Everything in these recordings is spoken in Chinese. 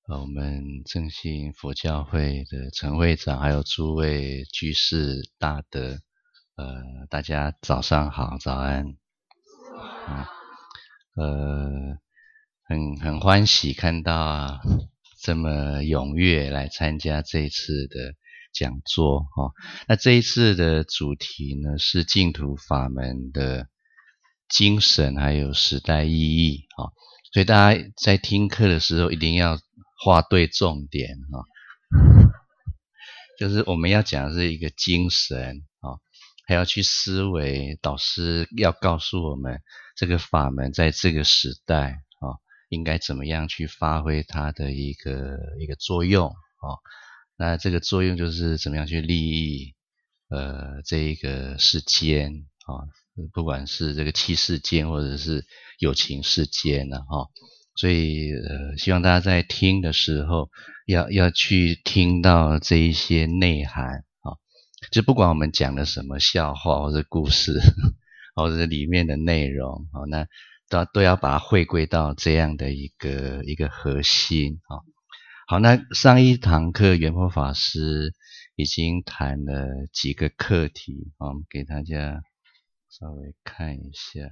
我们正信佛教会的陈会长，还有诸位居士大德，大家早上好，早安。很欢喜看到这么踊跃来参加这一次的讲座哦。那这一次的主题呢是净土法门的精神还有时代意义哦，所以大家在听课的时候一定要画对重点哦。就是我们要讲的是一个精神哦，还要去思维导师要告诉我们这个法门在这个时代哦，应该怎么样去发挥它的一个作用哦。那这个作用就是怎么样去利益这一个世间哦，不管是这个器世间或者是有情世间呢哈。所以希望大家在听的时候要去听到这一些内涵啊，就不管我们讲的什么笑话或者故事，或者里面的内容，那都要把它汇归到这样的一个核心啊。好，那上一堂课圆佛法师已经谈了几个课题，我们给大家稍微看一下。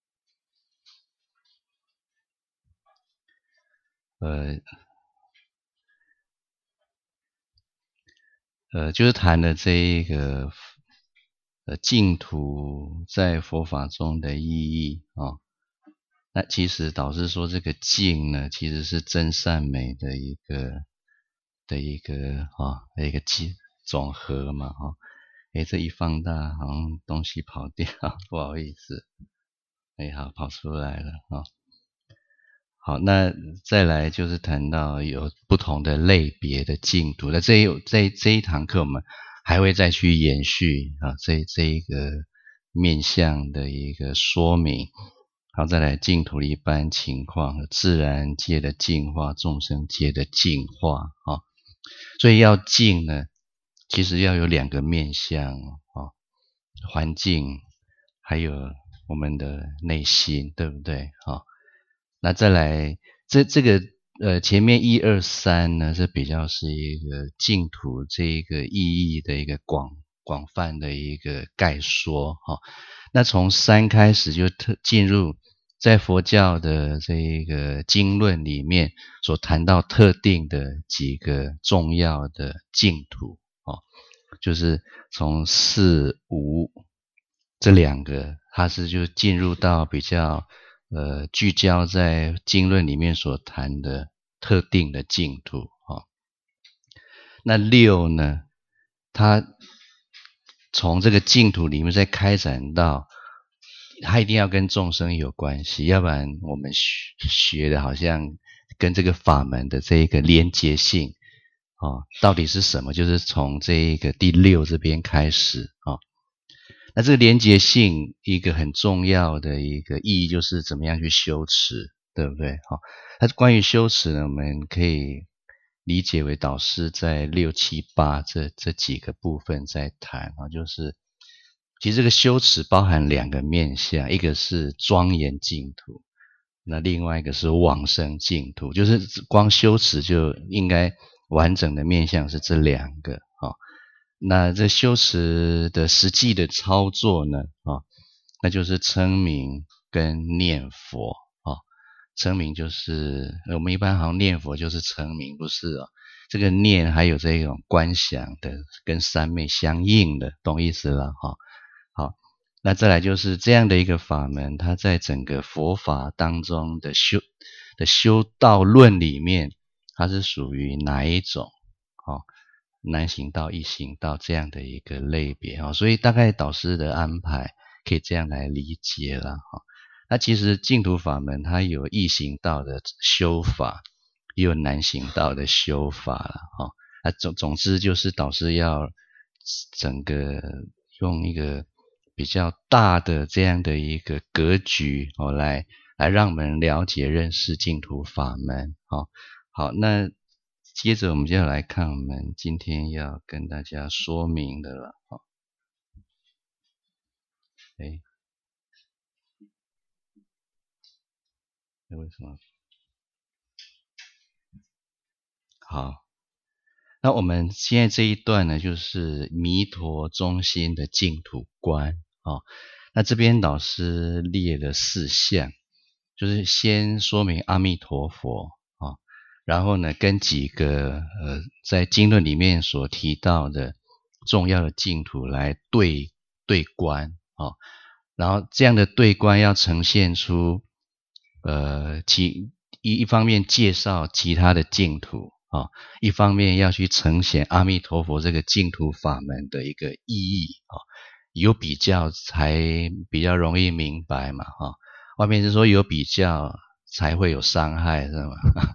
就是谈了这一个净土在佛法中的意义啊。那其实导师说这个净呢，其实是真善美的一个总和嘛哈。这一放大好像东西跑掉，不好意思。好，跑出来了啊。好，那再来就是谈到有不同的类别的净土，那这一堂课我们还会再去延续啊，这一个面向的一个说明，然后再来净土的一般情况，自然界的净化，众生界的净化啊。所以要净呢，其实要有两个面向啊，环境还有我们的内心，对不对啊？那再来，这个前面一二三呢是比较是一个净土这一个意义的一个广泛的一个概说哈。那从三开始就进入在佛教的这一个经论里面所谈到特定的几个重要的净土哦，就是从四无这两个，它是就进入到比较聚焦在经论里面所谈的特定的净土啊。那六呢，它从这个净土里面再开展到，它一定要跟众生有关系，要不然我们学的好像跟这个法门的这一个连结性到底是什么？就是从这一个第六这边开始啊。那这个连结性一个很重要的一个意义就是怎么样去修持，对不对？好，那关于修持呢，我们可以理解为导师在六七八这几个部分在谈啊，就是其实这个修持包含两个面向，一个是庄严净土，那另外一个是往生净土，就是光修持就应该完整的面向是这两个啊。那这修持的实际的操作呢那就是称名跟念佛称名就是我们一般好像念佛就是称名，不是这个念还有这种观想的跟三昧相应的，懂意思了好，那再来就是这样的一个法门，它在整个佛法当中的修道论里面，它是属于哪一种难行道、易行道这样的一个类别所以大概导师的安排可以这样来理解了那其实净土法门它有易行道的修法，也有难行道的修法了那总之就是导师要整个用一个比较大的这样的一个格局来让我们了解认识净土法门好，那接着我们就要来看我们今天要跟大家说明的了诶，为什么好，那我们现在这一段呢，就是弥陀中心的净土观哦。那这边老师列了4项，就是先说明阿弥陀佛哦，然后呢，跟几个在经论里面所提到的重要的净土来对观哦，然后这样的对观要呈现出一方面介绍其他的净土啊，一方面要去呈现阿弥陀佛这个净土法门的一个意义啊，有比较才比较容易明白嘛哈。外面是说有比较才会有伤害是吗？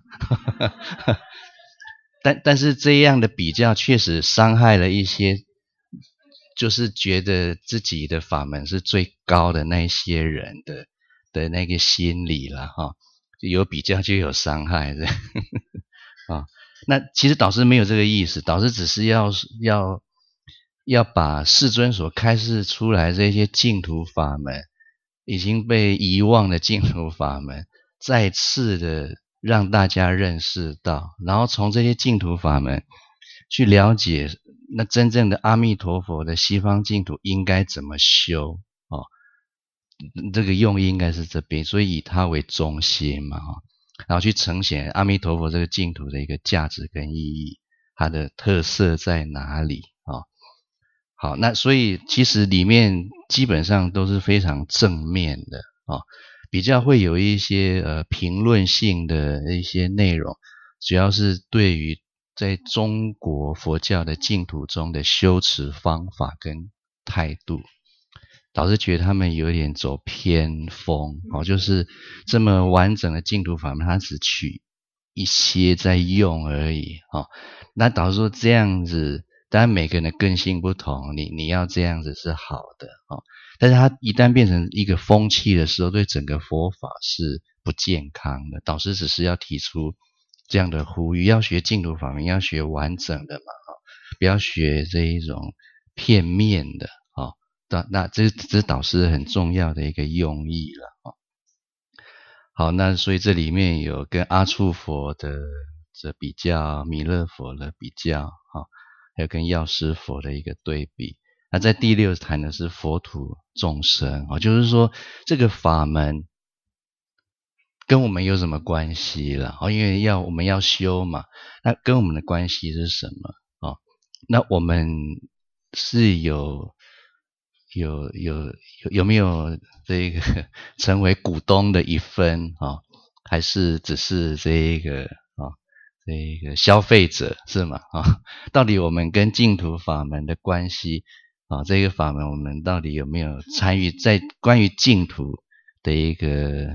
但是这样的比较确实伤害了一些，就是觉得自己的法门是最高的那些人的那个心理了哈。有比较就有伤害的啊。那其实导师没有这个意思，导师只是要把世尊所开示出来这些净土法门，已经被遗忘的净土法门，再次的让大家认识到，然后从这些净土法门去了解那真正的阿弥陀佛的西方净土应该怎么修哦。这个用意应该是这边，所以以它为中心嘛，然后去呈现阿弥陀佛这个净土的一个价值跟意义，它的特色在哪里啊？好，那所以其实里面基本上都是非常正面的啊，比较会有一些评论性的一些内容，主要是对于在中国佛教的净土中的修持方法跟态度。导致觉得他们有点走偏锋哦，就是这么完整的净土法门，它只取一些在用而已哦。那导致说这样子，当然每个人的根性不同，你要这样子是好的哦。但是它一旦变成一个风气的时候，对整个佛法是不健康的。导师只是要提出这样的呼吁，要学净土法门，要学完整的嘛，不要学这一种片面的。那这是导师很重要的一个用意了哦。好，那所以这里面有跟阿处佛的这比较，弥勒佛的比较还有跟药师佛的一个对比。那在第6谈的是佛土众生就是说这个法门跟我们有什么关系了因为我们要修嘛，那跟我们的关系是什么那我们是有没有这个成为股东的一分还是只是这个消费者是吗到底我们跟净土法门的关系这个法门我们到底有没有参与在关于净土的一个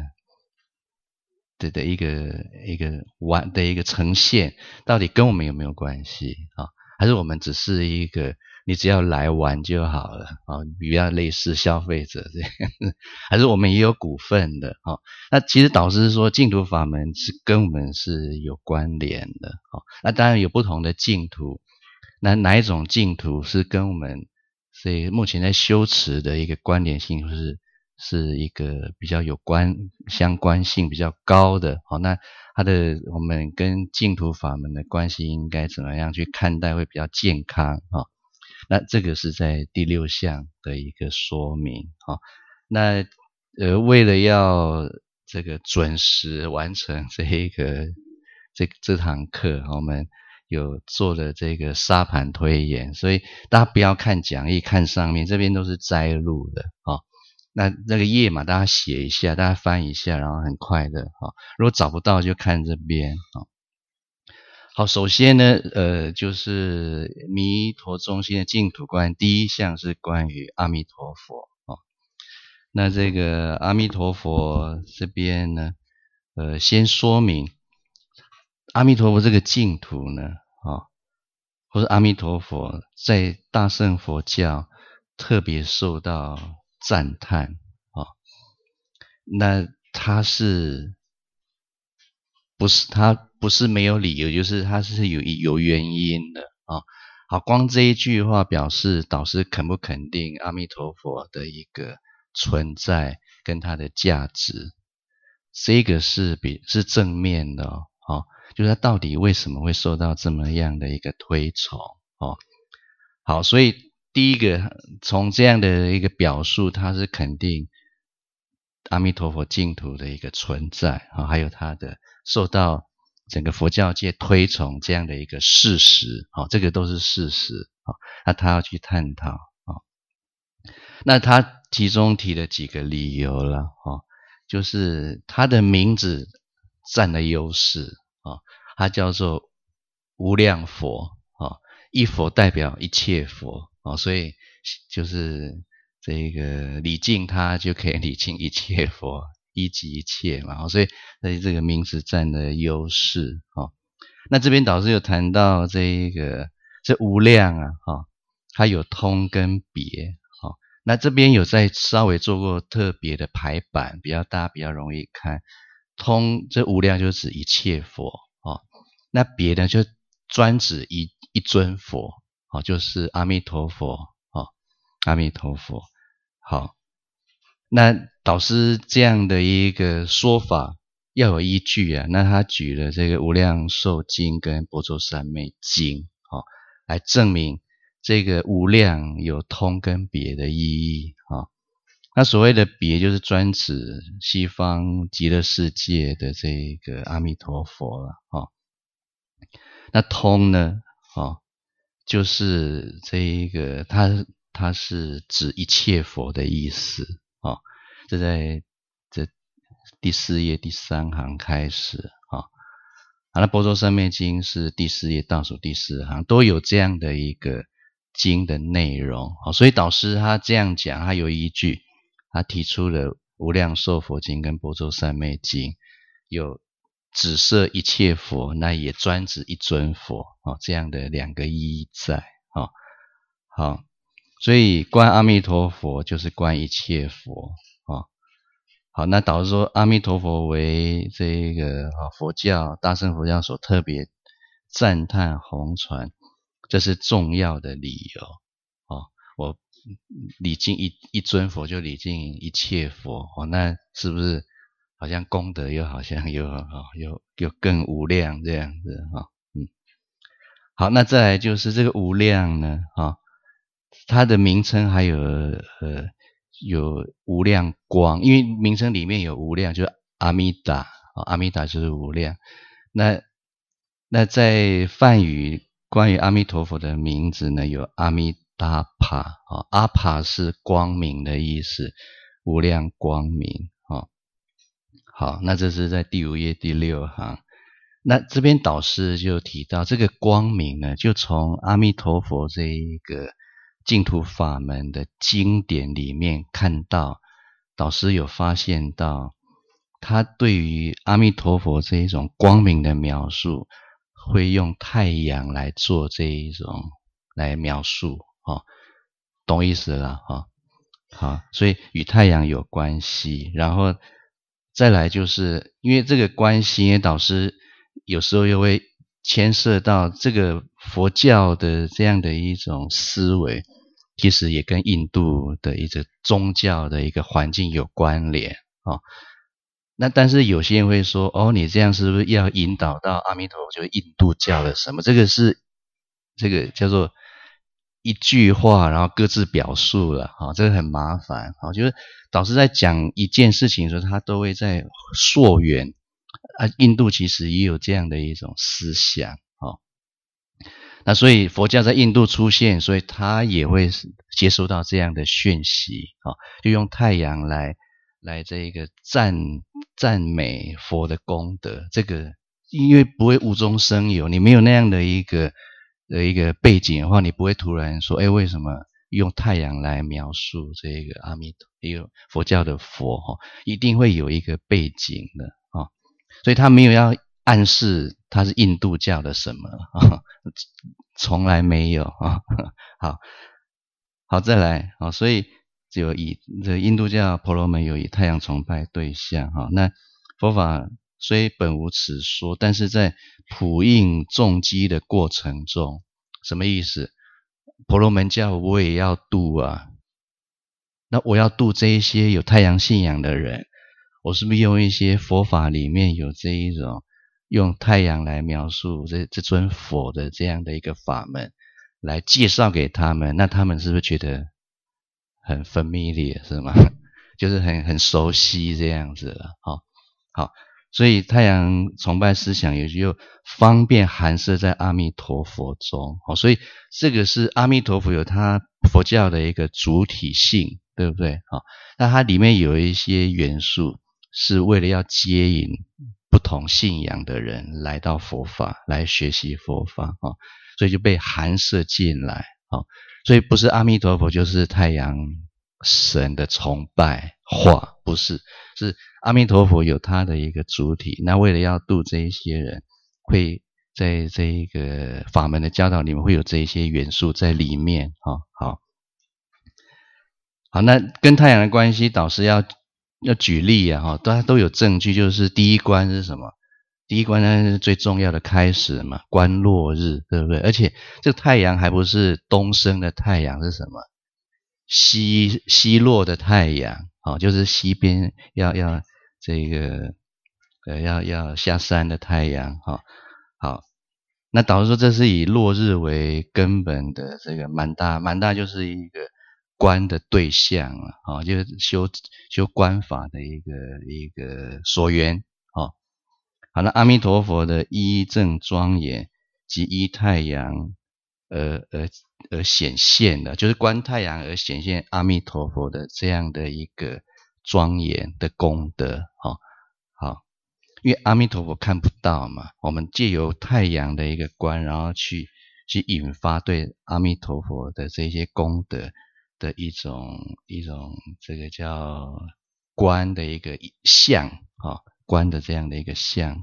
一个呈现，到底跟我们有没有关系还是我们只是一个你只要来玩就好了比较类似消费者这样，还是我们也有股份的那其实导师说净土法门是跟我们是有关联的那当然有不同的净土，那哪一种净土是跟我们所以目前在修持的一个关联性是一个比较相关性比较高的那我们跟净土法门的关系应该怎么样去看待会比较健康那这个是在第6项的一个说明那为了要这个准时完成这堂课我们有做了这个沙盘推演，所以大家不要看讲义，看上面这边都是摘录的那个页码大家写一下，大家翻一下，然后很快的如果找不到就看这边好，首先呢就是弥陀中心的净土观，第1项是关于阿弥陀佛那这个阿弥陀佛这边呢先说明阿弥陀佛这个净土呢或者阿弥陀佛在大乘佛教特别受到赞叹那他不是没有理由，就是他是有原因的好，光这一句话表示导师肯不肯定阿弥陀佛的一个存在跟它的价值，这个是正面的就是他到底为什么会受到这么样的一个推崇好，所以第一个从这样的一个表述，他是肯定阿弥陀佛净土的一个存在还有他的受到整个佛教界推崇这样的一个事实这个都是事实那他要去探讨那他其中提了几个理由了就是他的名字占了优势他叫做无量佛一佛代表一切佛所以就是这个礼敬他就可以礼敬一切佛，一即一切嘛所以这个名字占了优势那这边导师有谈到这无量它有通跟别那这边有在稍微做过特别的排版，比较大比较容易看。通这无量就指一切佛那别呢就专指一尊佛就是阿弥陀佛阿弥陀佛。好，那导师这样的一个说法要有依据那他举了这个无量寿经跟般舟三昧经来证明这个无量有通跟别的意义那所谓的别就是专指西方极乐世界的这个阿弥陀佛了那通呢就是这个它是指一切佛的意思这在这第4页第3行开始那般舟三昧经是第4页倒数第4行都有这样的一个经的内容所以导师他这样讲他有依据，他提出了无量寿佛经跟般舟三昧经有只摄一切佛，那也专指一尊佛这样的两个意义在好，所以观阿弥陀佛就是观一切佛好，那导师说阿弥陀佛为这个佛教大乘佛教所特别赞叹弘传，这是重要的理由我礼敬一尊佛就礼敬一切佛那是不是好像功德又好像又更无量这样子好，那再来就是这个无量呢它的名称还有无量光，因为名称里面有无量，就是阿弥达阿弥达就是无量。那在梵语关于阿弥陀佛的名字呢，有阿弥达帕阿帕是光明的意思，无量光明好，那这是在第5页第6行。那这边导师就提到这个光明呢，就从阿弥陀佛这一个净土法门的经典里面看到，导师有发现到他对于阿弥陀佛这一种光明的描述会用太阳来做这一种来描述懂意思了好，所以与太阳有关系，然后再来就是因为这个关系，导师有时候又会牵涉到这个佛教的这样的一种思维，其实也跟印度的一个宗教的一个环境有关联那但是有些人会说你这样是不是要引导到阿弥陀佛就是印度教的什么？这个叫做一句话然后各自表述了这个很麻烦就是导师在讲一件事情的时候，他都会在溯源印度其实也有这样的一种思想那所以佛教在印度出现，所以他也会接收到这样的讯息就用太阳来这个赞美佛的功德，这个因为不会无中生有，你没有那样的一个背景的话，你不会突然说为什么用太阳来描述这个阿弥陀一个佛教的佛一定会有一个背景的所以他没有要暗示他是印度教的什么从来没有好再来所以只有以这印度教婆罗门有以太阳崇拜对象那佛法虽本无此说，但是在普应众机的过程中，什么意思？婆罗门教我也要度那我要度这一些有太阳信仰的人，我是不是用一些佛法里面有这一种用太阳来描述这尊佛的这样的一个法门，来介绍给他们，那他们是不是觉得很 familiar 是吗？就是很熟悉这样子了。好，所以太阳崇拜思想也就方便含摄在阿弥陀佛中。所以这个是阿弥陀佛有他佛教的一个主体性，对不对？那它里面有一些元素是为了要接引不同信仰的人来到佛法，来学习佛法，所以就被含摄进来。所以不是阿弥陀佛就是太阳神的崇拜化，不是，是阿弥陀佛有他的一个主体，那为了要度这一些人，会在这一个法门的教导里面会有这一些元素在里面。好，那跟太阳的关系，导师要举例啊，大家都有证据，就是第一关是什么？第一关呢是最重要的开始嘛，观落日，对不对？而且这个太阳还不是东升的太阳，是什么？西落的太阳，就是西边要这个要下山的太阳。好，那导师说这是以落日为根本的这个曼大就是一个观的对象了，就是修观法的一个所缘。好，那阿弥陀佛的依正庄严及依太阳而显现的，就是观太阳而显现阿弥陀佛的这样的一个庄严的功德。好，因为阿弥陀佛看不到嘛，我们借由太阳的一个观，然后去引发对阿弥陀佛的这些功德的一种这个叫观的一个相，观的这样的一个相。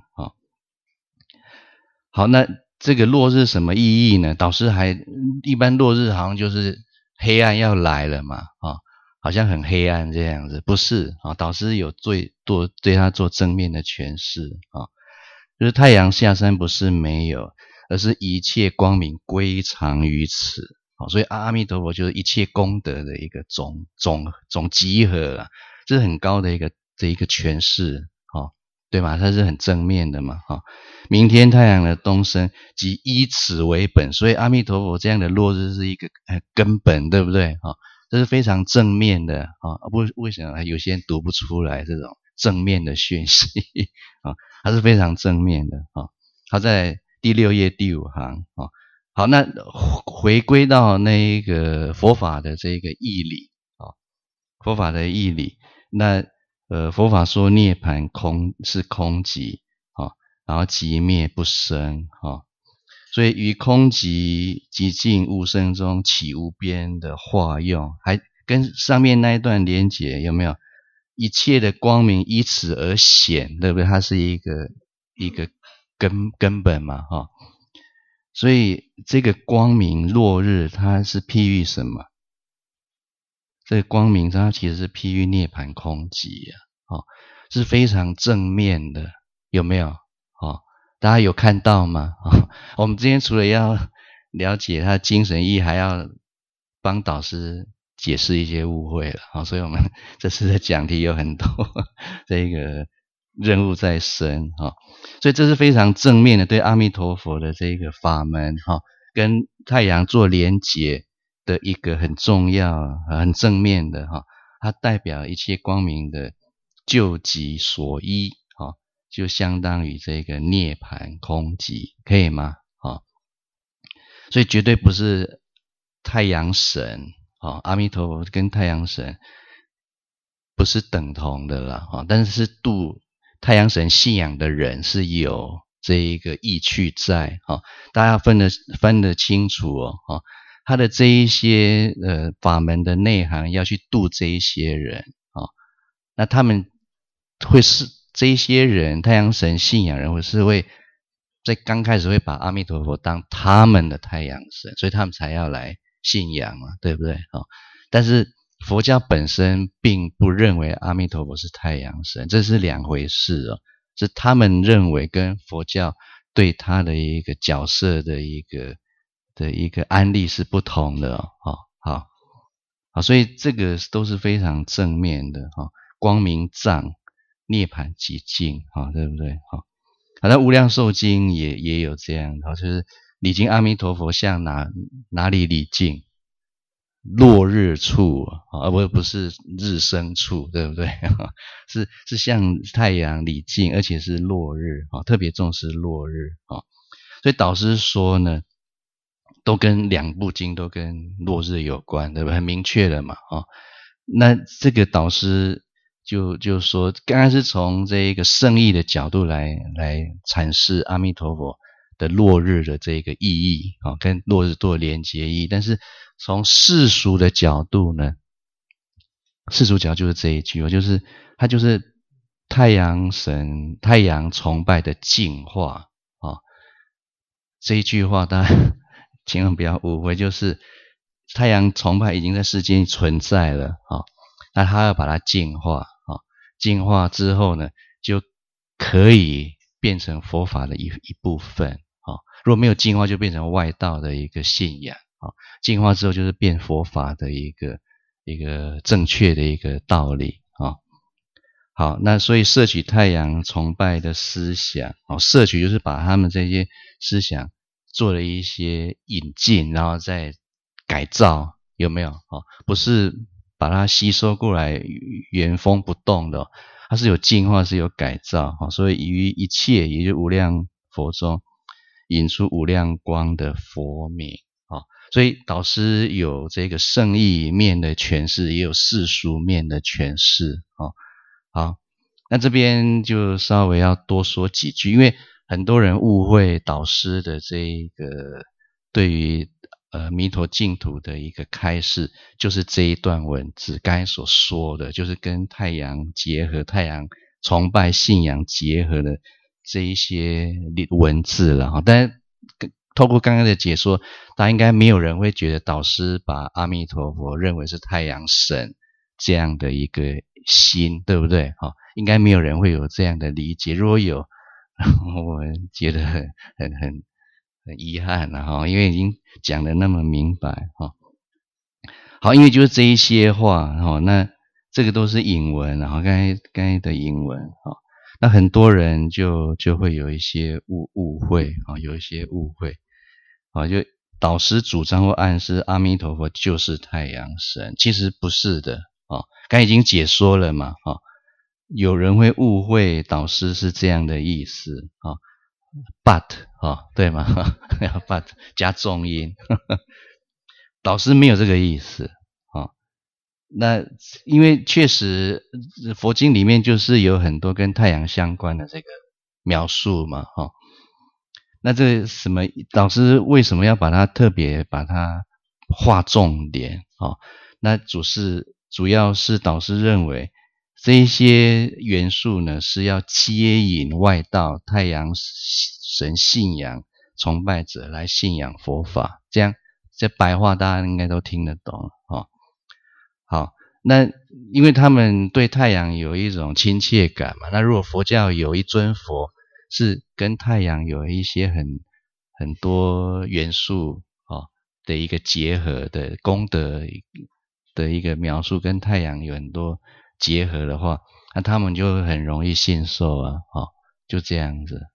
好，那这个落日什么意义呢？导师一般落日好像就是黑暗要来了嘛，好像很黑暗这样子，不是啊？导师有对他做正面的诠释啊，就是太阳下山不是没有，而是一切光明归藏于此。所以阿弥陀佛就是一切功德的一个总集合啊，这是很高的一个诠释，对吗？它是很正面的嘛，明天太阳的东升即依此为本，所以阿弥陀佛这样的落日是一个根本，对不对？这是非常正面的为什么有些人读不出来这种正面的讯息它是非常正面的好，在第6页第5行好，那回归到那个佛法的这个义理佛法的义理，那佛法说涅槃是空寂然后寂灭不生所以于空寂寂静无声中起无边的化用，还跟上面那一段连结，有没有？一切的光明依此而显，对不对？它是一个根本嘛所以这个光明落日，它是譬喻什么？这个光明它其实是譬喻涅槃空寂是非常正面的，有没有？大家有看到吗？我们今天除了要了解他的精神意义，还要帮导师解释一些误会了所以我们这次的讲题有很多这个任务在身所以这是非常正面的，对阿弥陀佛的这个法门跟太阳做连结的一个很重要很正面的它代表一切光明的究极所依就相当于这个涅槃空寂，可以吗？所以绝对不是太阳神阿弥陀佛跟太阳神不是等同的啦但是度太阳神信仰的人是有这一个意趣在大家分得清楚他的这一些法门的内涵要去度这一些人那他们会是这一些人太阳神信仰人，或是会在刚开始会把阿弥陀佛当他们的太阳神，所以他们才要来信仰嘛，对不对但是佛教本身并不认为阿弥陀佛是太阳神，这是两回事是他们认为跟佛教对他的一个角色的一个安立是不同的好，所以这个都是非常正面的光明藏涅槃寂静对不对好像《无量寿经》也有这样，就是礼敬阿弥陀佛向哪里礼敬？落日处啊，不是日升处，对不对？是向太阳礼敬，而且是落日啊，特别重视落日啊。所以导师说呢，都跟两部经都跟落日有关，对吧？很明确的嘛啊。那这个导师就说，刚刚是从这个圣义的角度来阐释阿弥陀佛的落日的这个意义啊，跟落日做连结意义。但是从世俗的角度呢，世俗角就是这一句，就是它就是太阳神、太阳崇拜的净化啊。这一句话大家千万不要误会，就是太阳崇拜已经在世间存在了啊，那他要把它净化啊，净化之后呢，就可以变成佛法的一部分啊。如果没有净化，就变成外道的一个信仰啊。净化之后，就是变佛法的一个正确的一个道理啊。好，那所以摄取太阳崇拜的思想哦，摄取就是把他们这些思想做了一些引进，然后再改造，有没有？哦，不是把它吸收过来原封不动的，它是有进化，是有改造。所以于一切，也就无量佛中引出无量光的佛名。所以导师有这个圣义面的诠释，也有世俗面的诠释。好，那这边就稍微要多说几句，因为很多人误会导师的这个对于弥陀净土的一个开示，就是这一段文字刚才所说的，就是跟太阳结合、太阳崇拜信仰结合的这一些文字了哈。但是透过刚刚的解说，大家应该没有人会觉得导师把阿弥陀佛认为是太阳神这样的一个心，对不对？应该没有人会有这样的理解。如果有，我觉得很遗憾了因为已经讲得那么明白好，因为就是这一些话那这个都是引文，然后刚才的引文那很多人就会有一些误会有一些误会就导师主张或暗示阿弥陀佛就是太阳神，其实不是的刚才已经解说了嘛有人会误会导师是这样的意思but 对吗but 加重音导师没有这个意思那因为确实佛经里面就是有很多跟太阳相关的这个描述嘛那这什么导师为什么要把它特别把它划重点那主要是导师认为这一些元素呢是要接引外道太阳神信仰崇拜者来信仰佛法，这样这白话大家应该都听得懂好，那因为他们对太阳有一种亲切感嘛，那如果佛教有一尊佛是跟太阳有一些很多元素的一个结合的功德的一个描述，跟太阳有很多结合的话，那他们就很容易信受就这样子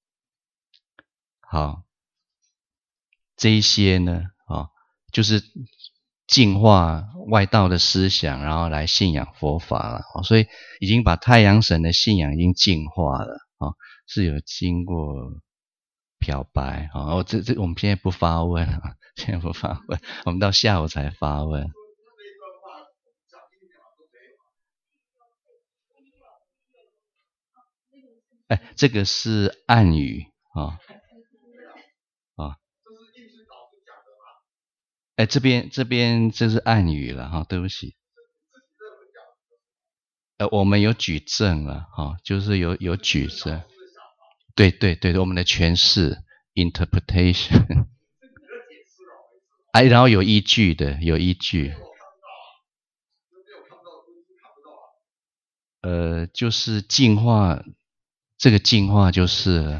好，这一些呢就是净化外道的思想，然后来信仰佛法了所以已经把太阳神的信仰已经净化了是有经过漂白这我们现在不发问现在不发问，我们到下午才发问。这个是暗语这边这是暗语了对不起。我们有举证了就是有举证。对，我们的诠释 interpretation 然后有依据的，有依据。就是净化，这个净化就是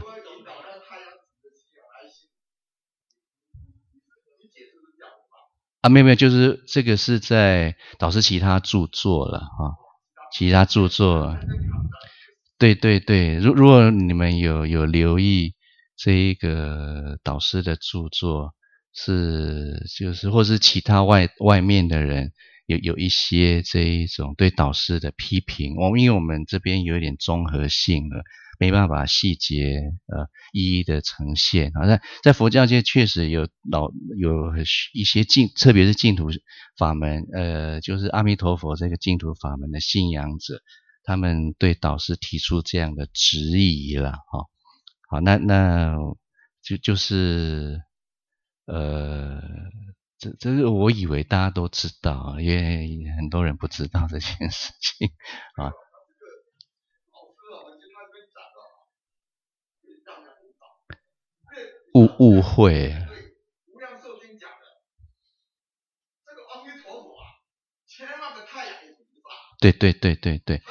没有，就是这个是在导师其他著作了其他著作。 对对对，如果你们有留意这一个导师的著作，就是或是其他外面的人有一些这一种对导师的批评，因为我们这边有一点综合性了，没办法细节一一的呈现啊。在佛教界确实有一些特别是净土法门，就是阿弥陀佛这个净土法门的信仰者。他们对导师提出这样的质疑了，好，那就是这个我以为大家都知道，因为很多人不知道这件事情啊。误会。对对对对对。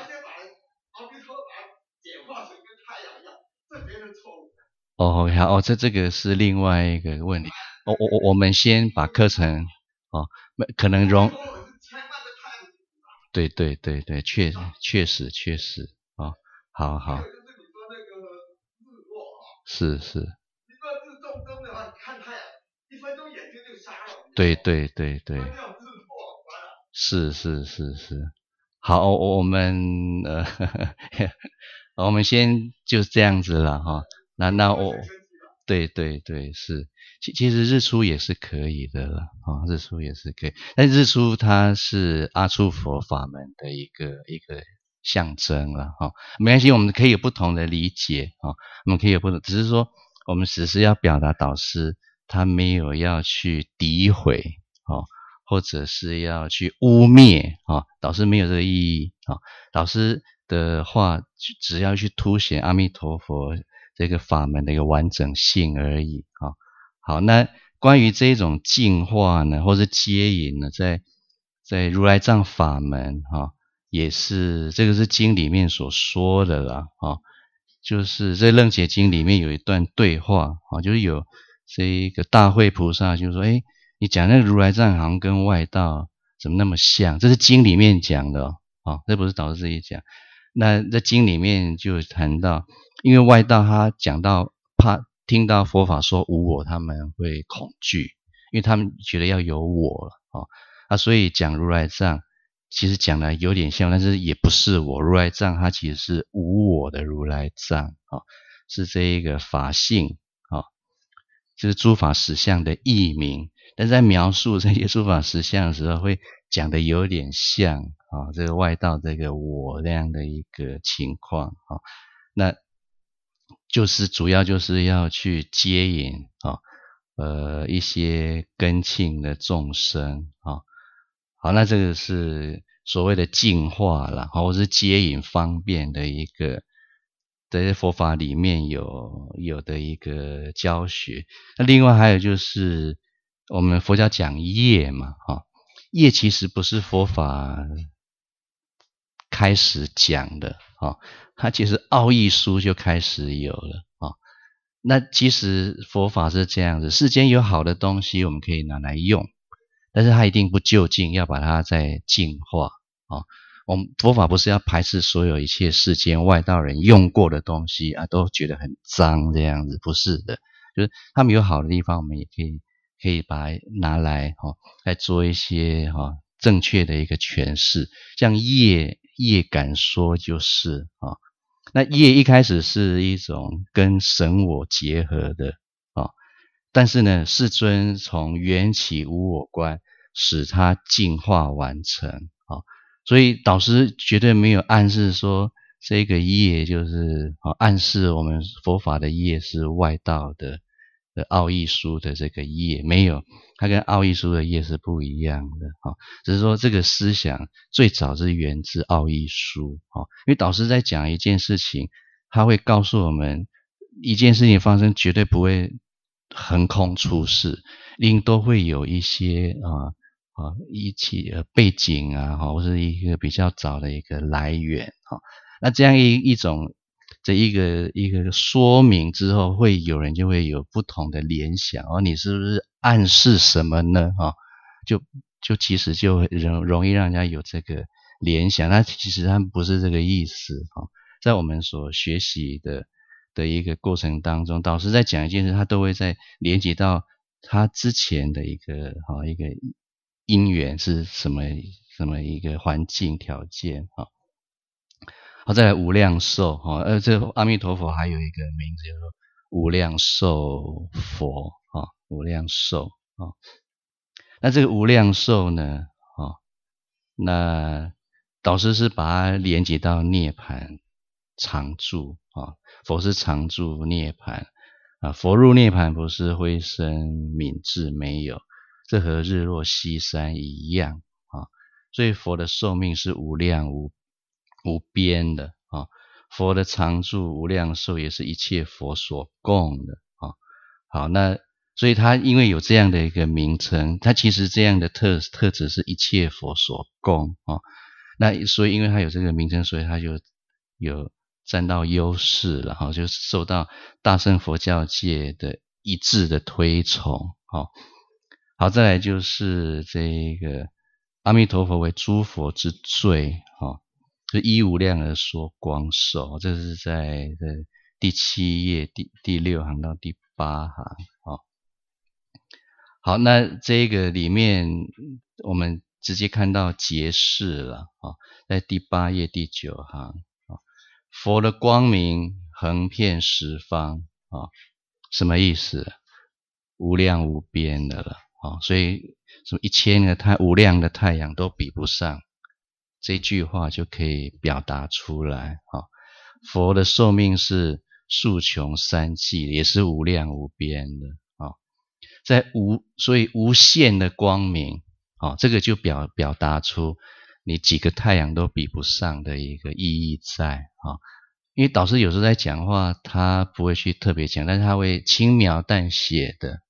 好，这个是另外一个问题。我们先把课程可能对对对对，确实好，是，对对对对，是，好，我们我们先就这样子了哈。那对对对是，其实日出也是可以的了日出也是可以，但日出它是阿处佛法门的一个象征了没关系，我们可以有不同的理解我们可以有不同，只是说我们只是要表达导师他没有要去诋毁或者是要去污蔑导师没有这个意义导师的话只要去凸显阿弥陀佛这个法门的一个完整性而已好，那关于这一种净化呢，或是接引呢，在如来藏法门也是这个是经里面所说的啦就是在楞伽经里面有一段对话就是有这一个大慧菩萨就说你讲那个如来藏好像跟外道怎么那么像，这是经里面讲的这不是导师自己讲。那在经里面就谈到，因为外道他讲到怕听到佛法说无我，他们会恐惧，因为他们觉得要有我了所以讲如来藏其实讲的有点像，但是也不是我。如来藏它其实是无我的如来藏是这一个法性就是诸法实相的译名，但是在描述这些诸法实相的时候，会讲的有点像这个外道这个我这样的一个情况那就是主要就是要去接引一些根器的众生好，那这个是所谓的净化啦或是接引方便的一个在佛法里面有的一个教学。那另外还有就是我们佛教讲业嘛业其实不是佛法开始讲的它其实奥义书就开始有了那其实佛法是这样子，世间有好的东西我们可以拿来用，但是它一定不究竟，要把它再净化我们佛法不是要排斥所有一切世间外道人用过的东西都觉得很脏这样子，不是的，就是他们有好的地方，我们也可以把它拿来来做一些正确的一个诠释。像业感说就是那业一开始是一种跟神我结合的但是呢，世尊从缘起无我观使它净化完成所以导师绝对没有暗示说这个业就是暗示我们佛法的业是外道的奥义书的这个业，没有，它跟奥义书的业是不一样的只是说这个思想最早是源自奥义书因为导师在讲一件事情，他会告诉我们一件事情发生绝对不会横空出世，一定都会有一些一起背景或是一个比较早的一个来源那这样一种这一个说明之后，会有人就会有不同的联想你是不是暗示什么呢就其实就容易让人家有这个联想，那其实他不是这个意思在我们所学习的一个过程当中，导师在讲一件事，他都会在连接到他之前的一个因缘是什么一个环境条件好，再来无量寿这阿弥陀佛还有一个名字叫做无量寿佛无量寿那这个无量寿呢那导师是把它连接到涅槃常住佛是常住涅槃佛入涅槃不是灰身泯智没有，这和日落西山一样所以佛的寿命是无量无边的佛的常住无量寿也是一切佛所供的好，那所以它因为有这样的一个名称，它其实这样的特质是一切佛所供那所以因为它有这个名称，所以它就有占到优势了就受到大乘佛教界的一致的推崇好，再来就是这个阿弥陀佛为诸佛之最就依无量而说光寿，这是在第7页第6行到第8行好，那这个里面我们直接看到解释了在第8页第9行佛的光明横遍十方什么意思？无量无边的了所以什么1000个无量的太阳都比不上，这句话就可以表达出来佛的寿命是数穷三际，也是无量无边的所以无限的光明这个就表达出你几个太阳都比不上的一个意义在因为导师有时候在讲话他不会去特别讲，但是他会轻描淡写的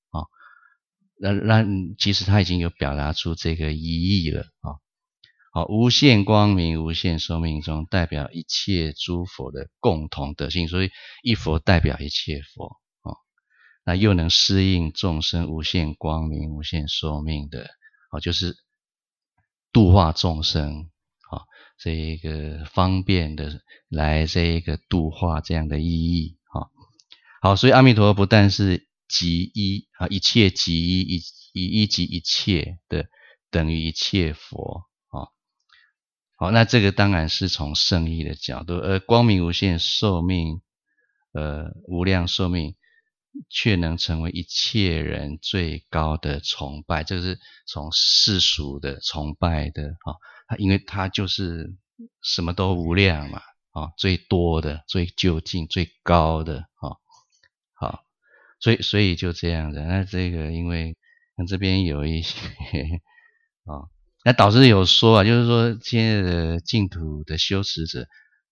其实他已经有表达出这个意义了无限光明无限寿命中代表一切诸佛的共同德性，所以一佛代表一切佛那又能适应众生无限光明无限寿命的就是度化众生这一个方便的来这一个度化这样的意义好，所以阿弥陀佛不但是即一一切即一一即一切的等于一切佛好，那这个当然是从圣义的角度，而光明无限寿命无量寿命却能成为一切人最高的崇拜，这是从世俗的崇拜的因为它就是什么都无量嘛最多的最究竟最高的好，所以就这样子。那这个因为这边有一些那导师有说就是说现在的净土的修持者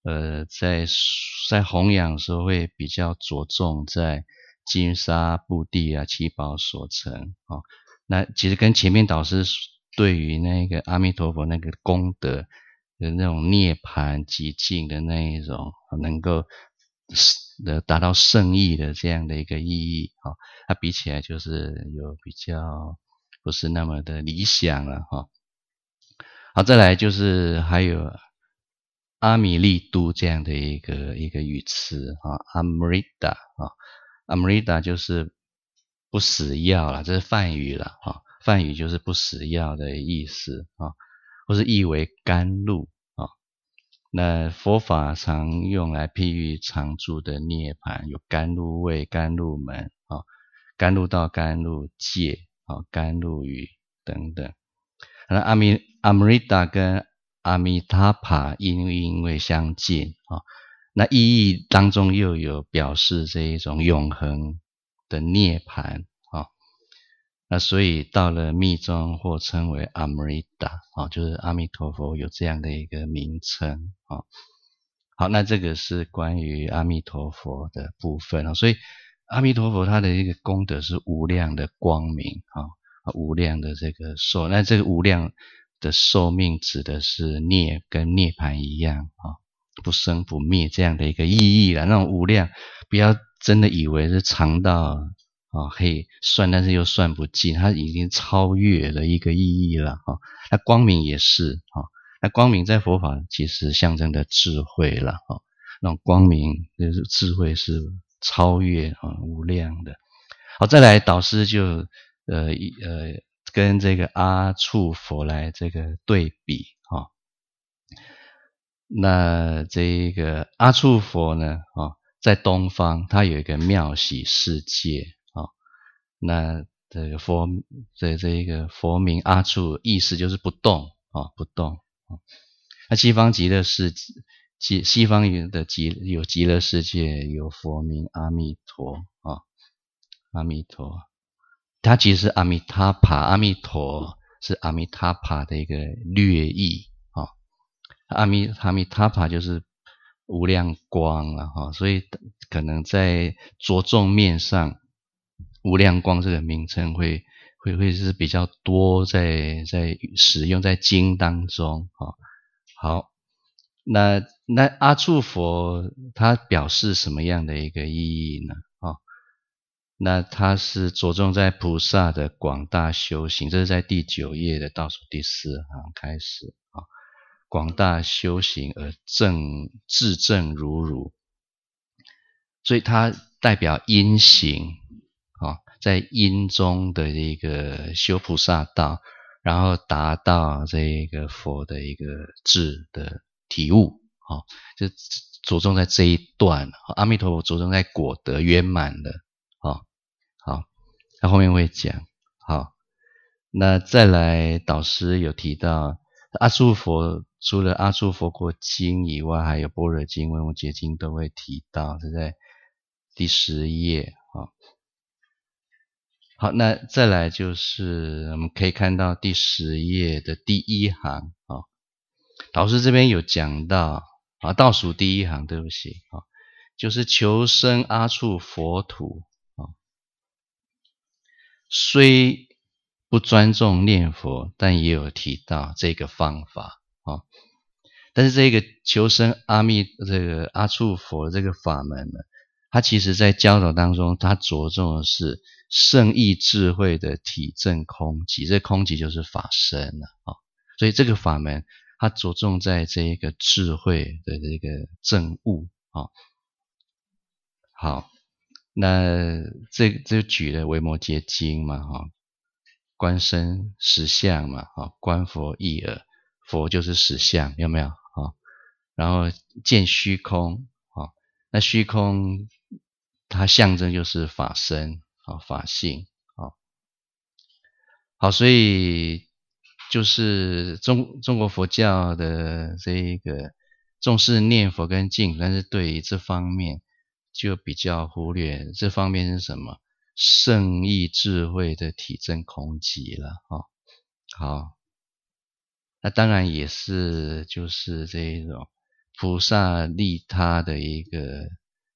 在弘扬的时候会比较着重在金沙布地七宝所成那其实跟前面导师对于那个阿弥陀佛那个功德的那种涅槃极尽的那一种能够达到圣意的这样的一个意义它比起来就是有比较不是那么的理想了好，再来就是还有阿弥利都这样的一个语词Amrita Amrita 就是不死药啦，这是梵语啦梵语就是不死药的意思或是译为甘露那佛法常用来譬喻常住的涅槃，有甘露味、甘露门甘露道、甘露界甘露语等等。那Amrita 跟阿弥塔帕因为相近那意义当中又有表示这一种永恒的涅槃那所以到了密宗或称为 Amrita 就是阿弥陀佛有这样的一个名称好，那这个是关于阿弥陀佛的部分所以阿弥陀佛他的一个功德是无量的光明无量的这个寿，那这个无量的寿命指的是跟涅槃一样不生不灭这样的一个意义啦。那种无量不要真的以为是长到可以算但是又算不尽，它已经超越了一个意义了那光明也是那光明在佛法其实象征的智慧了那种光明，就是智慧是超越无量的。好，再来导师就跟这个阿处佛来这个对比那这个阿处佛呢在东方他有一个妙喜世界那这个佛这一个佛名阿处，意思就是不动不动那西方极乐世界，西方的有极乐世界，有佛名阿弥陀阿弥陀，它其实是阿弥他帕，阿弥陀是阿弥他帕的一个略译阿弥他帕就是无量光所以可能在着重面上，无量光这个名称会是比较多在使用在经当中好，那阿处佛它表示什么样的一个意义呢那它是着重在菩萨的广大修行，这是在第9页的倒数第4行开始广大修行而自证如如，所以它代表因行在因中的一个修菩萨道，然后达到这个佛的一个智的体悟就着重在这一段阿弥陀佛着重在果德圆满的好，那后面会讲好，那再来导师有提到阿处佛，除了阿处佛国经以外，还有般若经、维摩诘经都会提到，是在第10页好，那再来就是我们可以看到第10页的第1行导师这边有讲到倒数第1行，对不起就是求生阿处佛土虽不尊重念佛，但也有提到这个方法但是这个求生这个阿处佛这个法门呢，它其实在教导当中，它着重的是圣意智慧的体证空寂，这空寂就是法身所以这个法门它着重在这一个智慧的这个证悟好，那这就举了维摩诘经嘛观身实相嘛观佛一耳，佛就是实相，有没有然后见虚空那虚空它象征就是法身法性好，所以就是中国佛教的这一个重视念佛跟敬，但是对于这方面就比较忽略，这方面是什么？圣意智慧的体证空寂了好，那当然也是就是这一种菩萨利他的一个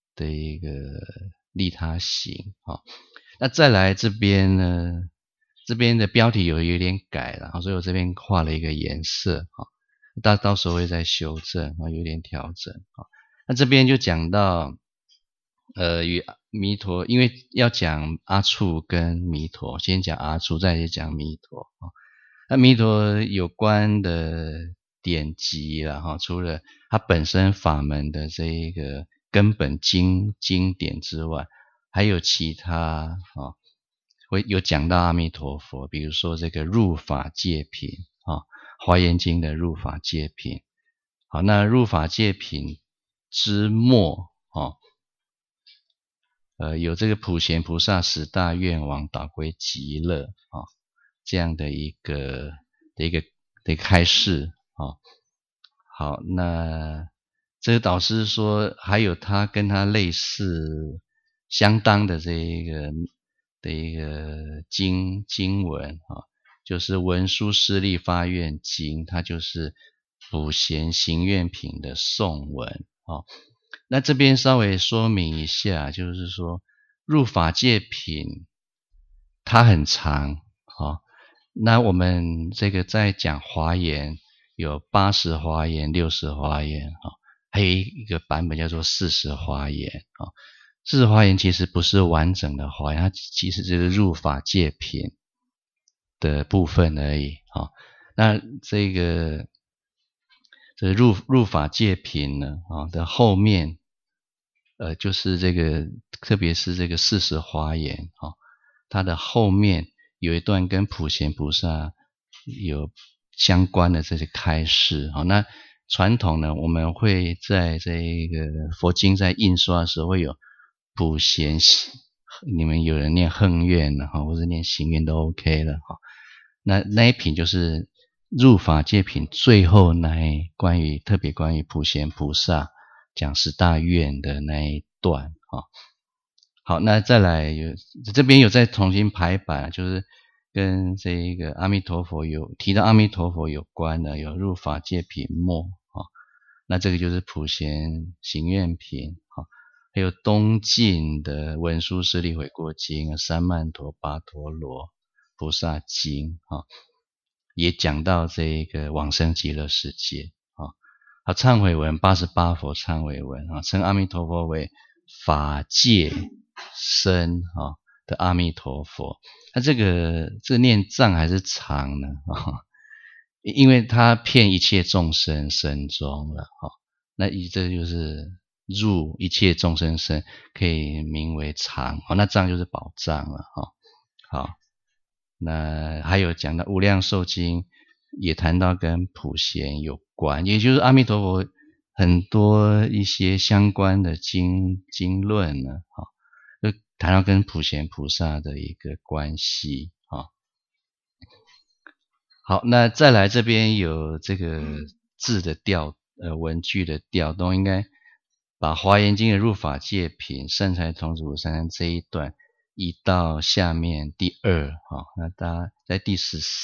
利他行那再来这边呢，这边的标题有点改了所以我这边画了一个颜色到时候会再修正有点调整那这边就讲到与弥陀，因为要讲阿处跟弥陀，先讲阿处再讲弥陀那弥陀有关的典籍啦除了它本身法门的这一个根本经典之外，还有其他会有讲到阿弥陀佛，比如说这个入法界品华严经的入法界品好，那入法界品之末有这个普贤菩萨10大愿王导归极乐这样的一个开示好，那这个导师说还有他跟他类似相当的这一个经文就是文殊师利发愿经，它就是普贤行愿品的颂文那这边稍微说明一下，就是说入法界品它很长那我们这个在讲华严有80华严、60华严还有一个版本叫做40华严40华严其实不是完整的华严，它其实就是入法界品的部分而已那这这入法界品呢的后面，就是这个特别是这个40华严它的后面有一段跟普贤菩萨有相关的这些开示那传统呢，我们会在这个佛经在印刷的时候会有普贤，你们有人念恨愿的或者念行愿都 OK 了那一品就是入法界品最后那一特别关于普贤菩萨讲10大愿的那一段好，那再来这边有再重新排版，就是跟这一个阿弥陀佛有提到阿弥陀佛有关的，有入法界品末那这个就是普贤行愿品还有东晋的文殊师利悔过经、三曼陀巴陀罗菩萨经也讲到这个往生极乐世界忏悔文88佛忏悔文称阿弥陀佛为法界身的阿弥陀佛。那这念藏还是长呢因为它遍一切众生身中了那这就是入一切众生身，可以名为藏那藏就是宝藏了好，那还有讲到无量寿经也谈到跟普贤有关，也就是阿弥陀佛很多一些相关的经论呢就谈到跟普贤菩萨的一个关系好，那再来这边有这个字的文句的调动，应该把华严经的入法界品善财童子五三三这一段移到下面第2那大家在第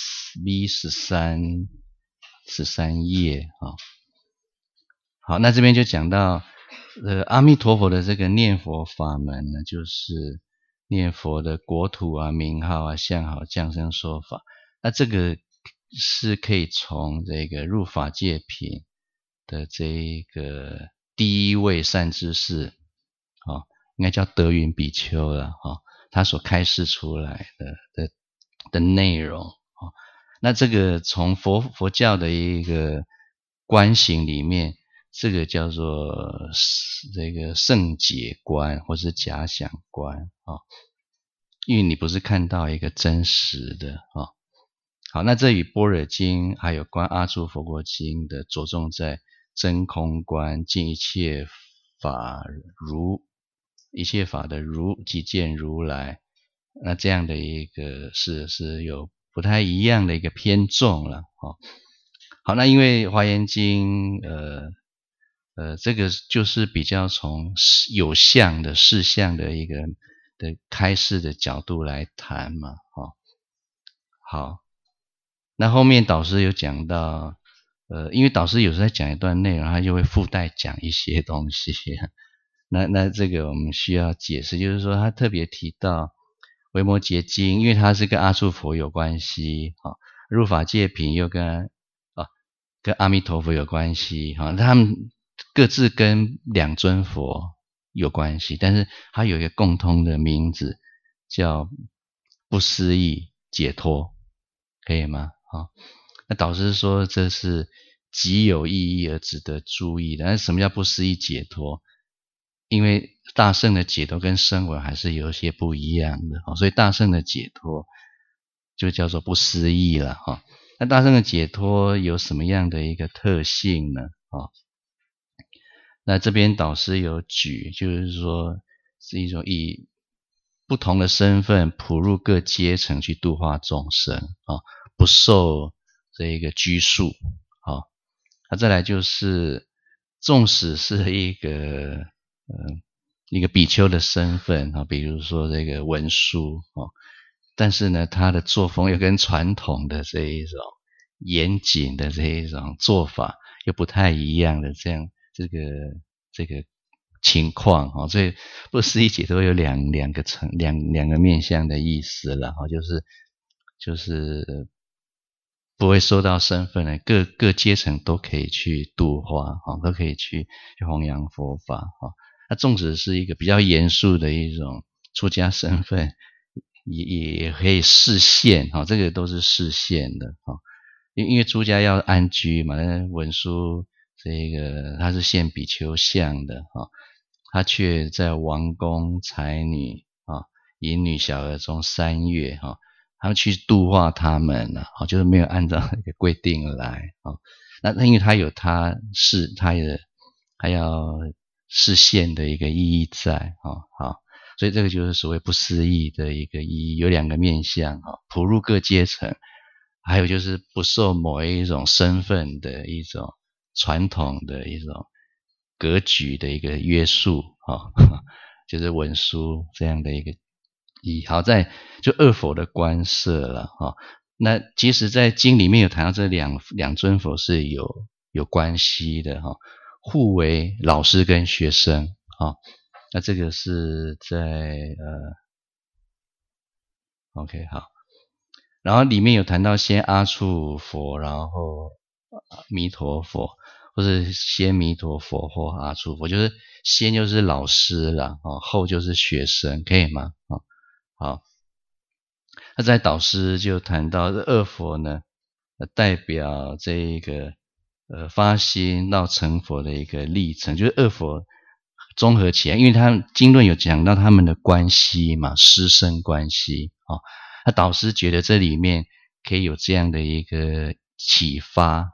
13页好，那这边就讲到阿弥陀佛的这个念佛法门呢，就是念佛的国土名号相好降生说法。那这个是可以从这个入法界品的这个第一位善知识应该叫德云比丘了他所开示出来的内容那这个从佛教的一个观行里面，这个叫做这个圣解观或是假想观因为你不是看到一个真实的好，那这与般若经还有观阿住佛国经的着重在真空观，尽一切法的如即见如来，那这样的一个是有不太一样的一个偏重了好，那因为华严经这个就是比较从有相的事相的一个的开示的角度来谈嘛好，那后面导师有讲到因为导师有时候在讲一段内容，他就会附带讲一些东西那这个我们需要解释，就是说他特别提到维摩诘经，因为它是跟阿住佛有关系入法界品又跟阿弥陀佛有关系他们各自跟两尊佛有关系，但是它有一个共通的名字叫不思议解脱，可以吗那导师说这是极有意义而值得注意的。那什么叫不思议解脱？因为大乘的解脱跟声闻还是有一些不一样的所以大乘的解脱就叫做不思议了那大乘的解脱有什么样的一个特性呢那这边导师有举，就是说是一种以不同的身份普入各阶层去度化众生不受这个拘束那再来就是纵使是一个比丘的身份比如说这个文殊但是呢他的作风又跟传统的这一种严谨的这一种做法又不太一样的这样这个情况所以不思议解脱有两个面向的意思了就是不会受到身份的各阶层都可以去度化都可以去弘扬佛法那纵使是一个比较严肃的一种出家身份也可以示现这个都是示现的因为出家要安居嘛，那文殊这个他是献比丘像的他却在王宫才女淫女小儿中3月他们去度化他们了就是没有按照那个规定来那因为他有他要示现的一个意义在所以这个就是所谓不思议的一个意义，有2个面向普入各阶层，还有就是不受某一种身份的一种传统的一种格局的一个约束就是文书这样的一个意义。好在就二佛的观摄了那其实在经里面有谈到这两尊佛是有关系的互为老师跟学生那这个是在OK 好，然后里面有谈到先阿处佛，然后弥陀佛，或者先弥陀佛或阿处佛，就是先就是老师啦后就是学生，可以吗好，那在导师就谈到这二佛呢代表这一个发心到成佛的一个历程，就是二佛综合起来，因为他经论有讲到他们的关系嘛，师生关系那导师觉得这里面可以有这样的一个启发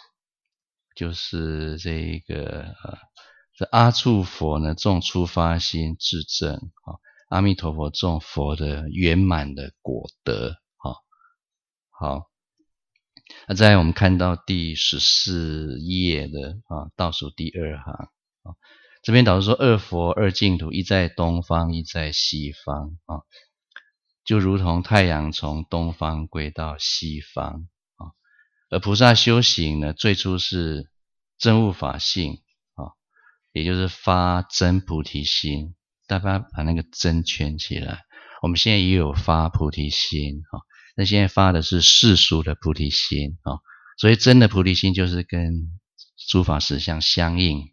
就是这个这阿处佛呢种初发心至正阿弥陀佛种佛的圆满的果德好，那再来我们看到第14页的倒数第2行这边导师说二佛二净土，一在东方一在西方就如同太阳从东方归到西方而菩萨修行呢最初是真悟法性也就是发真菩提心，大家把那个真圈起来，我们现在也有发菩提心那现在发的是世俗的菩提心所以真的菩提心就是跟诸法实相相应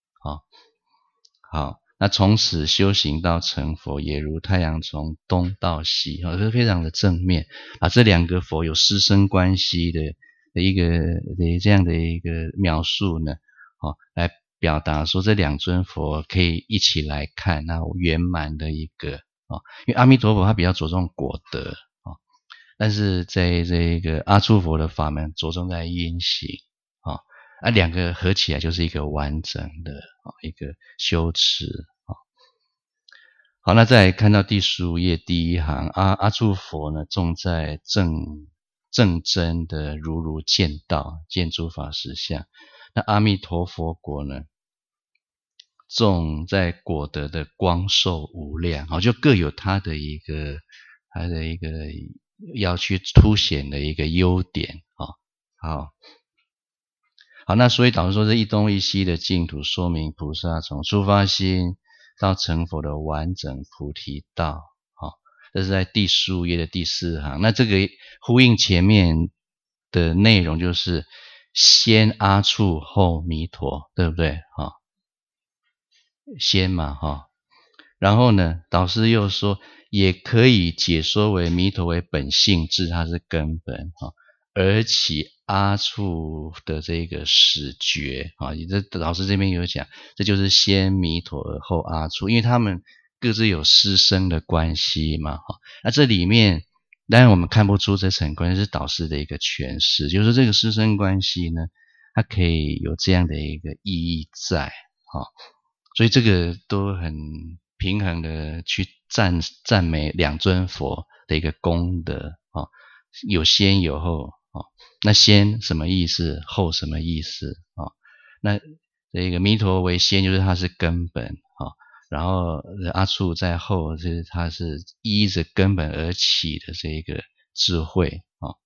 好，那从此修行到成佛，也如太阳从东到西这是非常的正面，把这2个佛有师生关系的一个这样的一个描述呢来表达说这2尊佛可以一起来看那圆满的一个因为阿弥陀佛他比较着重果德但是在这个阿处佛的法门着重在因行2个合起来就是一个完整的一个修持好，那再来看到第15页第1行阿处佛呢重在正真的如见道，见诸法实相。那阿弥陀佛果呢重在果德的光寿无量就各有它的一个要去凸显的一个优点好，那所以导师说这一东一西的净土，说明菩萨从初发心到成佛的完整菩提道这是在第15页的第4行。那这个呼应前面的内容，就是先阿处后弥陀，对不对先嘛然后呢导师又说也可以解说为弥陀为本性智，它是根本而起阿处的这个始觉这老师这边有讲，这就是先弥陀而后阿处，因为他们各自有师生的关系嘛那这里面当然我们看不出这层关系，是导师的一个诠释，就是这个师生关系呢它可以有这样的一个意义在所以这个都很平衡的去赞美2尊佛的一个功德有先有后那先什么意思，后什么意思那这个弥陀为先，就是它是根本然后阿处在后，就是它是依着根本而起的这个智慧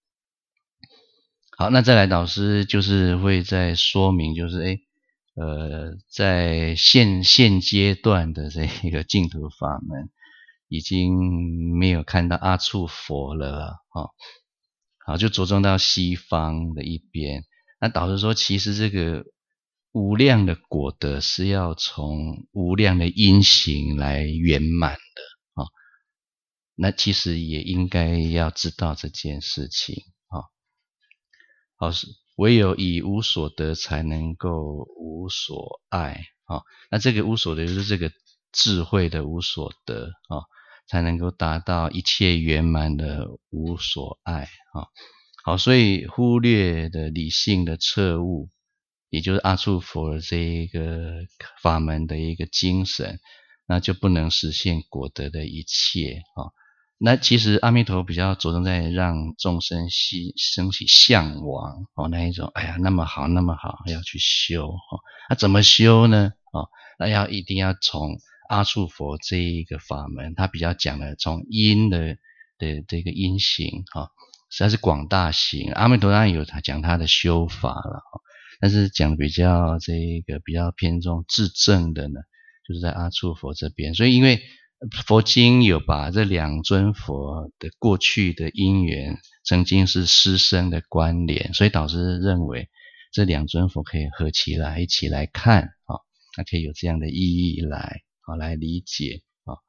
好，那再来导师就是会再说明，就是在现阶段的这个净土法门已经没有看到阿处佛了好，就着重到西方的一边。那导师说其实这个无量的果德是要从无量的因行来圆满的那其实也应该要知道这件事情好， 唯有以无所得，才能够无所爱。那这个无所得就是这个智慧的无所得，才能够达到一切圆满的无所爱。好，所以忽略的理性的彻悟，也就是阿处佛这一个法门的一个精神，那就不能实现果德的一切。那其实阿弥陀比较着重在让众生升起向往，那一种，哎呀，那么好那么好，要去修。那怎么修呢？那一定要从阿处佛这一个法门，他比较讲的从因的这个因行，实在是广大行。阿弥陀当然有他讲他的修法了，但是讲比较比较偏重自证的呢，就是在阿处佛这边。所以因为佛经有把这两尊佛的过去的因缘曾经是师生的关联，所以导师认为这两尊佛可以合起来一起来看，那可以有这样的意义来理解。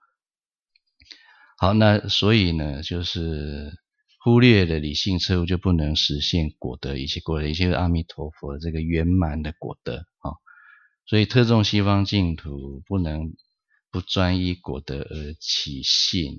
好，那所以呢，就是忽略了理性彻悟，就不能实现果德一切果德，一切阿弥陀佛的这个圆满的果德。所以特重西方净土，不能不专一果德而起信。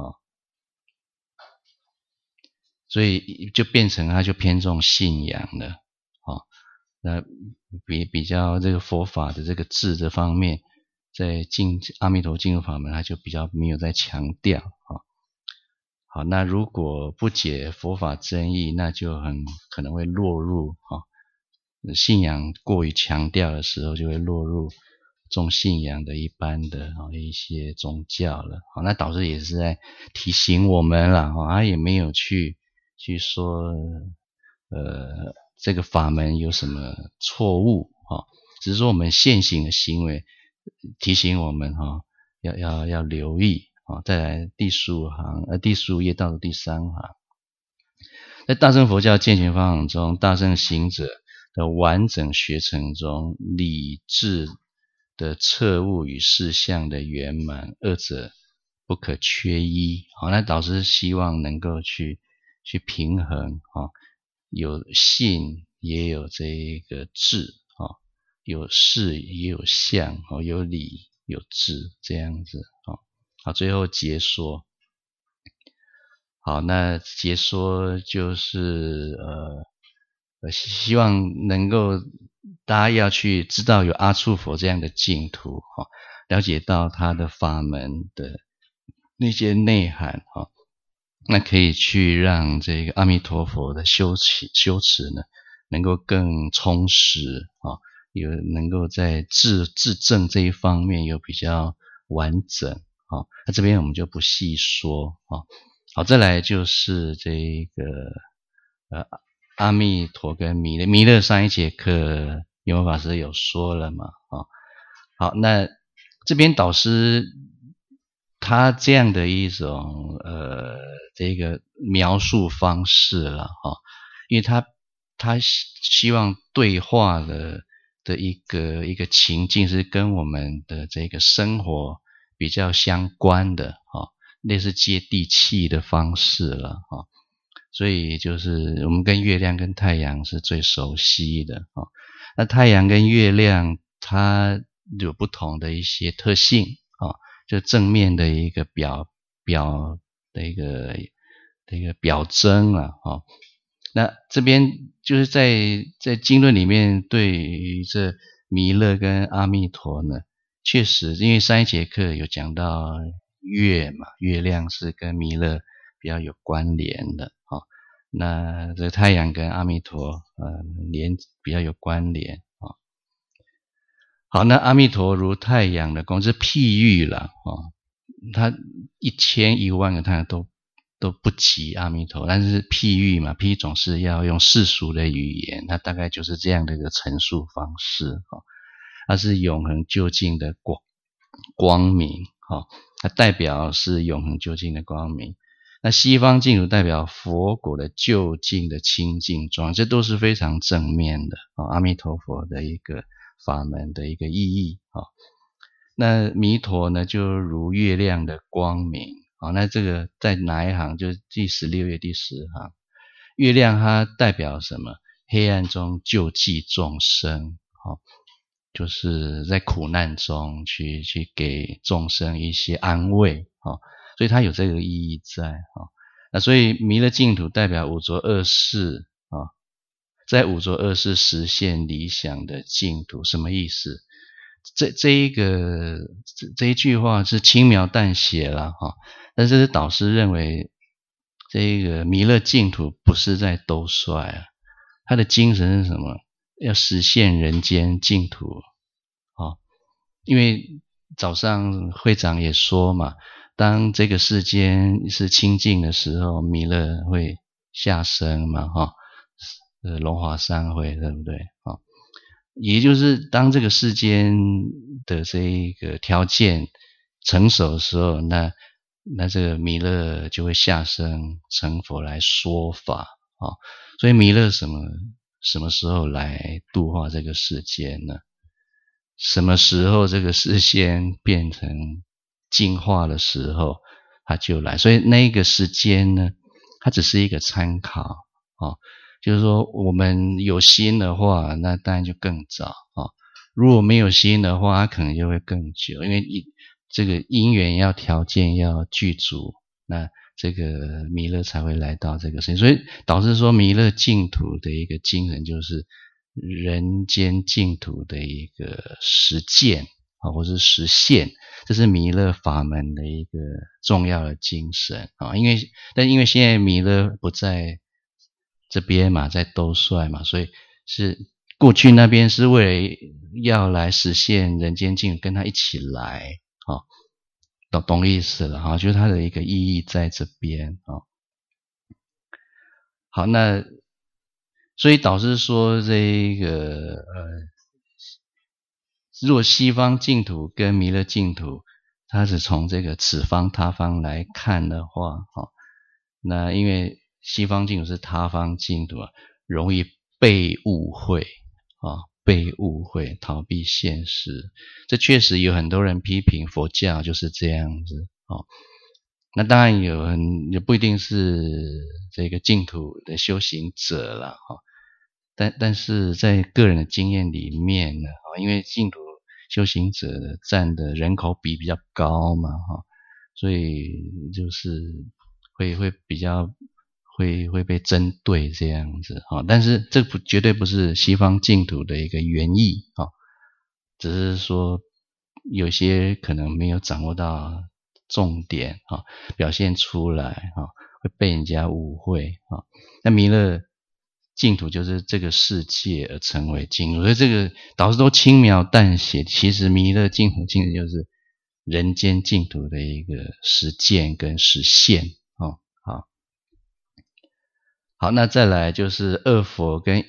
所以就变成它就偏重信仰了。那比较这个佛法的这个智这方面，在阿弥陀净土法门，它就比较没有在强调。好，那如果不解佛法真义，那就很可能会落入信仰过于强调的时候，就会落入重信仰的一般的一些宗教了。那导师也是在提醒我们啦，他也没有去说这个法门有什么错误，只是说我们现行的行为提醒我们要留意。再来第15页到第3行，在大乘佛教健全方法中，大乘行者的完整学程中，理智的彻悟与事相的圆满，二者不可缺一。那导师希望能够去平衡，有信也有这个智，有事也有相，有理有智，这样子。好，最后结说。好，那结说就是希望能够大家要去知道有阿处佛这样的净土，了解到他的法门的那些内涵，那可以去让这个阿弥陀佛的修持呢能够更充实，有能够在自证这一方面有比较完整。那这边我们就不细说。好，再来就是这个阿弥陀跟弥勒上一节课圆满法师有说了嘛。好，那这边导师他这样的一种这个描述方式了，因为他希望对话的一个情境是跟我们的这个生活比较相关的，类似接地气的方式了。所以就是我们跟月亮跟太阳是最熟悉的。那太阳跟月亮它有不同的一些特性，就正面的一个表的一个表征了。那这边就是在经论里面对于这弥勒跟阿弥陀呢，确实因为上一节课有讲到月亮是跟弥勒比较有关联的。那这太阳跟阿弥陀比较有关联。好，那阿弥陀如太阳的光是譬喻了，他1000、10000个太阳都不及阿弥陀，但是譬喻嘛，譬喻总是要用世俗的语言，它大概就是这样的一个陈述方式。它是永恒究竟的光明，它代表是永恒究竟的光明。那西方净土代表佛果的究竟的清净状，这都是非常正面的，阿弥陀佛的一个法门的一个意义。那弥陀呢，就如月亮的光明。那这个在哪一行？就是第16页第10行。月亮它代表什么？ 黑暗中救济众生，就是在苦难中去给众生一些安慰，所以它有这个意义在，那所以弥勒净土代表五浊恶世，在五浊恶世实现理想的净土，什么意思？这一句话是轻描淡写啦，但是导师认为这个弥勒净土不是在兜率啊，他的精神是什么？要实现人间净土，因为早上会长也说嘛，当这个世间是清净的时候，弥勒会下生嘛，龙华三会，对不对？也就是当这个世间的这一个条件成熟的时候，那这个弥勒就会下生成佛来说法，所以弥勒什么时候来度化这个世间呢？什么时候这个世间变成净化的时候，他就来。所以那个时间呢，它只是一个参考，就是说我们有心的话，那当然就更早，如果没有心的话，它可能就会更久，因为这个因缘要条件要具足，那这个弥勒才会来到这个世界。所以导致说弥勒净土的一个精神就是人间净土的一个实践，或是实现，这是弥勒法门的一个重要的精神，但因为现在弥勒不在这边嘛，在兜率嘛，所以是过去那边是为了要来实现人间净土，跟他一起来，懂意思了，就是它的一个意义在这边，好，那所以导师说这个如果西方净土跟弥勒净土，它是从这个此方他方来看的话，那因为西方净土是他方净土容易被误会，被误会，逃避现实，这确实有很多人批评佛教就是这样子，那当然也不一定是这个净土的修行者啦，但是在个人的经验里面呢，因为净土修行者占的人口比较高嘛，所以就是会比较会被针对这样子，但是这绝对不是西方净土的一个原意，只是说有些可能没有掌握到重点，表现出来，会被人家误会，那弥勒净土就是这个世界而成为净土，所以这个导师都轻描淡写，其实弥勒净土就是人间净土的一个实践跟实现，好，那再来就是二佛跟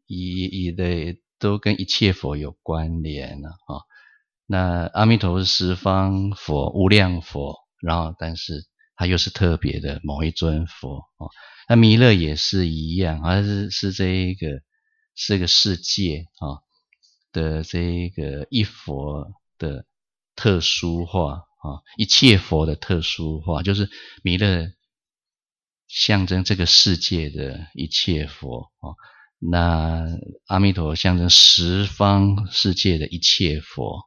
都跟一切佛有关联了，那阿弥陀是十方佛、无量佛，然后但是他又是特别的某一尊佛，那弥勒也是一样，是这个世界的这个一佛的特殊化，一切佛的特殊化，就是弥勒象征这个世界的一切佛，那阿弥陀象征十方世界的一切佛，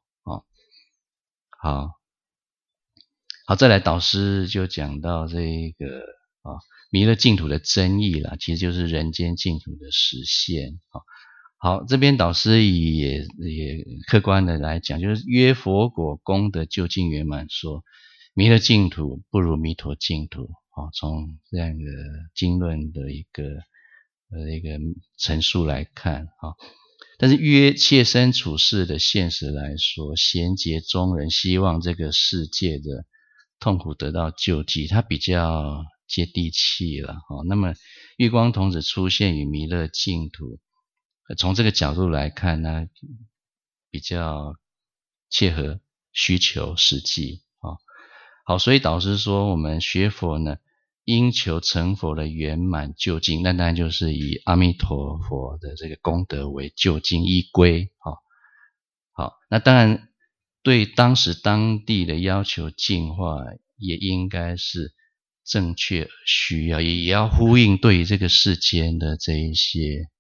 好，再来导师就讲到这个弥勒净土的真义啦，其实就是人间净土的实现。好，这边导师也客观的来讲，就是约佛果功德究竟圆满说，弥勒净土不如弥陀净土，从这样的经论的一个陈述来看，但是约切身处世的现实来说，贤劫中人希望这个世界的痛苦得到救济，它比较接地气了，那么月光童子出现与弥勒净土，从这个角度来看呢，比较切合需求实际，好，所以导师说我们学佛呢，应求成佛的圆满究竟，那当然就是以阿弥陀佛的这个功德为究竟依归，好，那当然对当时当地的要求净化，也应该是正确需要，也要呼应对于这个世间的这一些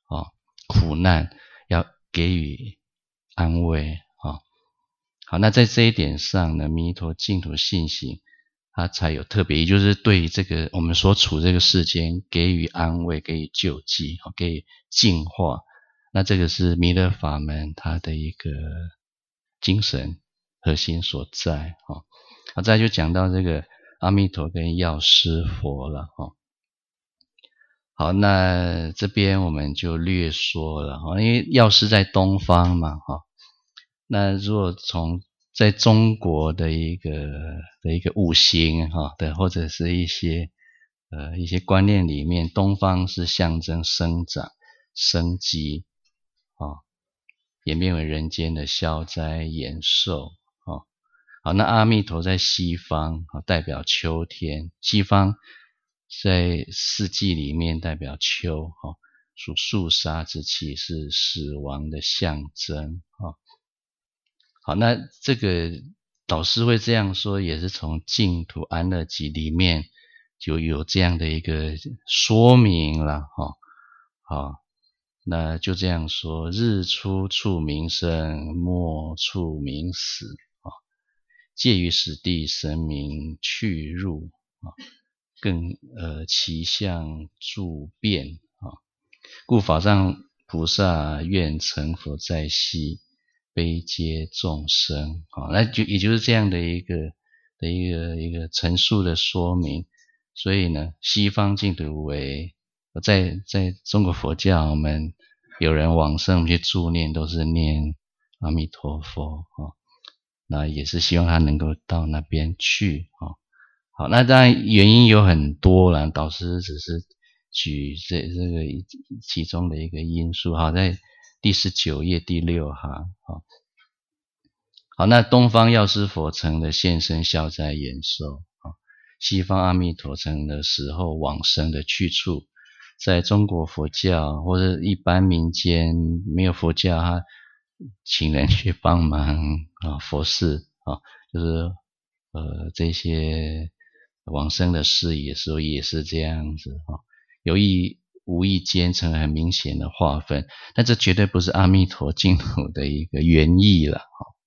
苦难，要给予安慰好，那在这一点上呢，弥陀净土信行它才有特别，也就是对于这个我们所处这个世间给予安慰，给予救济，给予净化。那这个是弥勒法门它的一个精神核心所在好，再就讲到这个阿弥陀跟药师佛了好，那这边我们就略说了因为药师在东方嘛那如果从在中国的一个五行的或者是一些观念里面，东方是象征生长、生机演变为人间的消灾延寿好，那阿弥陀在西方代表秋天，西方在四季里面代表秋属肃杀之气，是死亡的象征好，那这个导师会这样说，也是从净土安乐集里面就有这样的一个说明了好，那就这样说，日出处民生，末处民死介于此地神明去入更其相诸变故法上菩萨愿成佛在昔，悲接众生那也就是这样的一个陈述的说明。所以呢，西方净土为在中国佛教，我们有人往生去助念，都是念阿弥陀佛那也是希望他能够到那边去好，那当然原因有很多啦，导师只是举这个其中的一个因素在第19页第6行好，那东方药师佛成的现身消灾延寿西方阿弥陀成的时候往生的去处，在中国佛教或者一般民间没有佛教，他请人去帮忙佛事就是这些往生的事宜的时候也是这样子有意无意间成了很明显的划分，但这绝对不是阿弥陀净土的一个原意了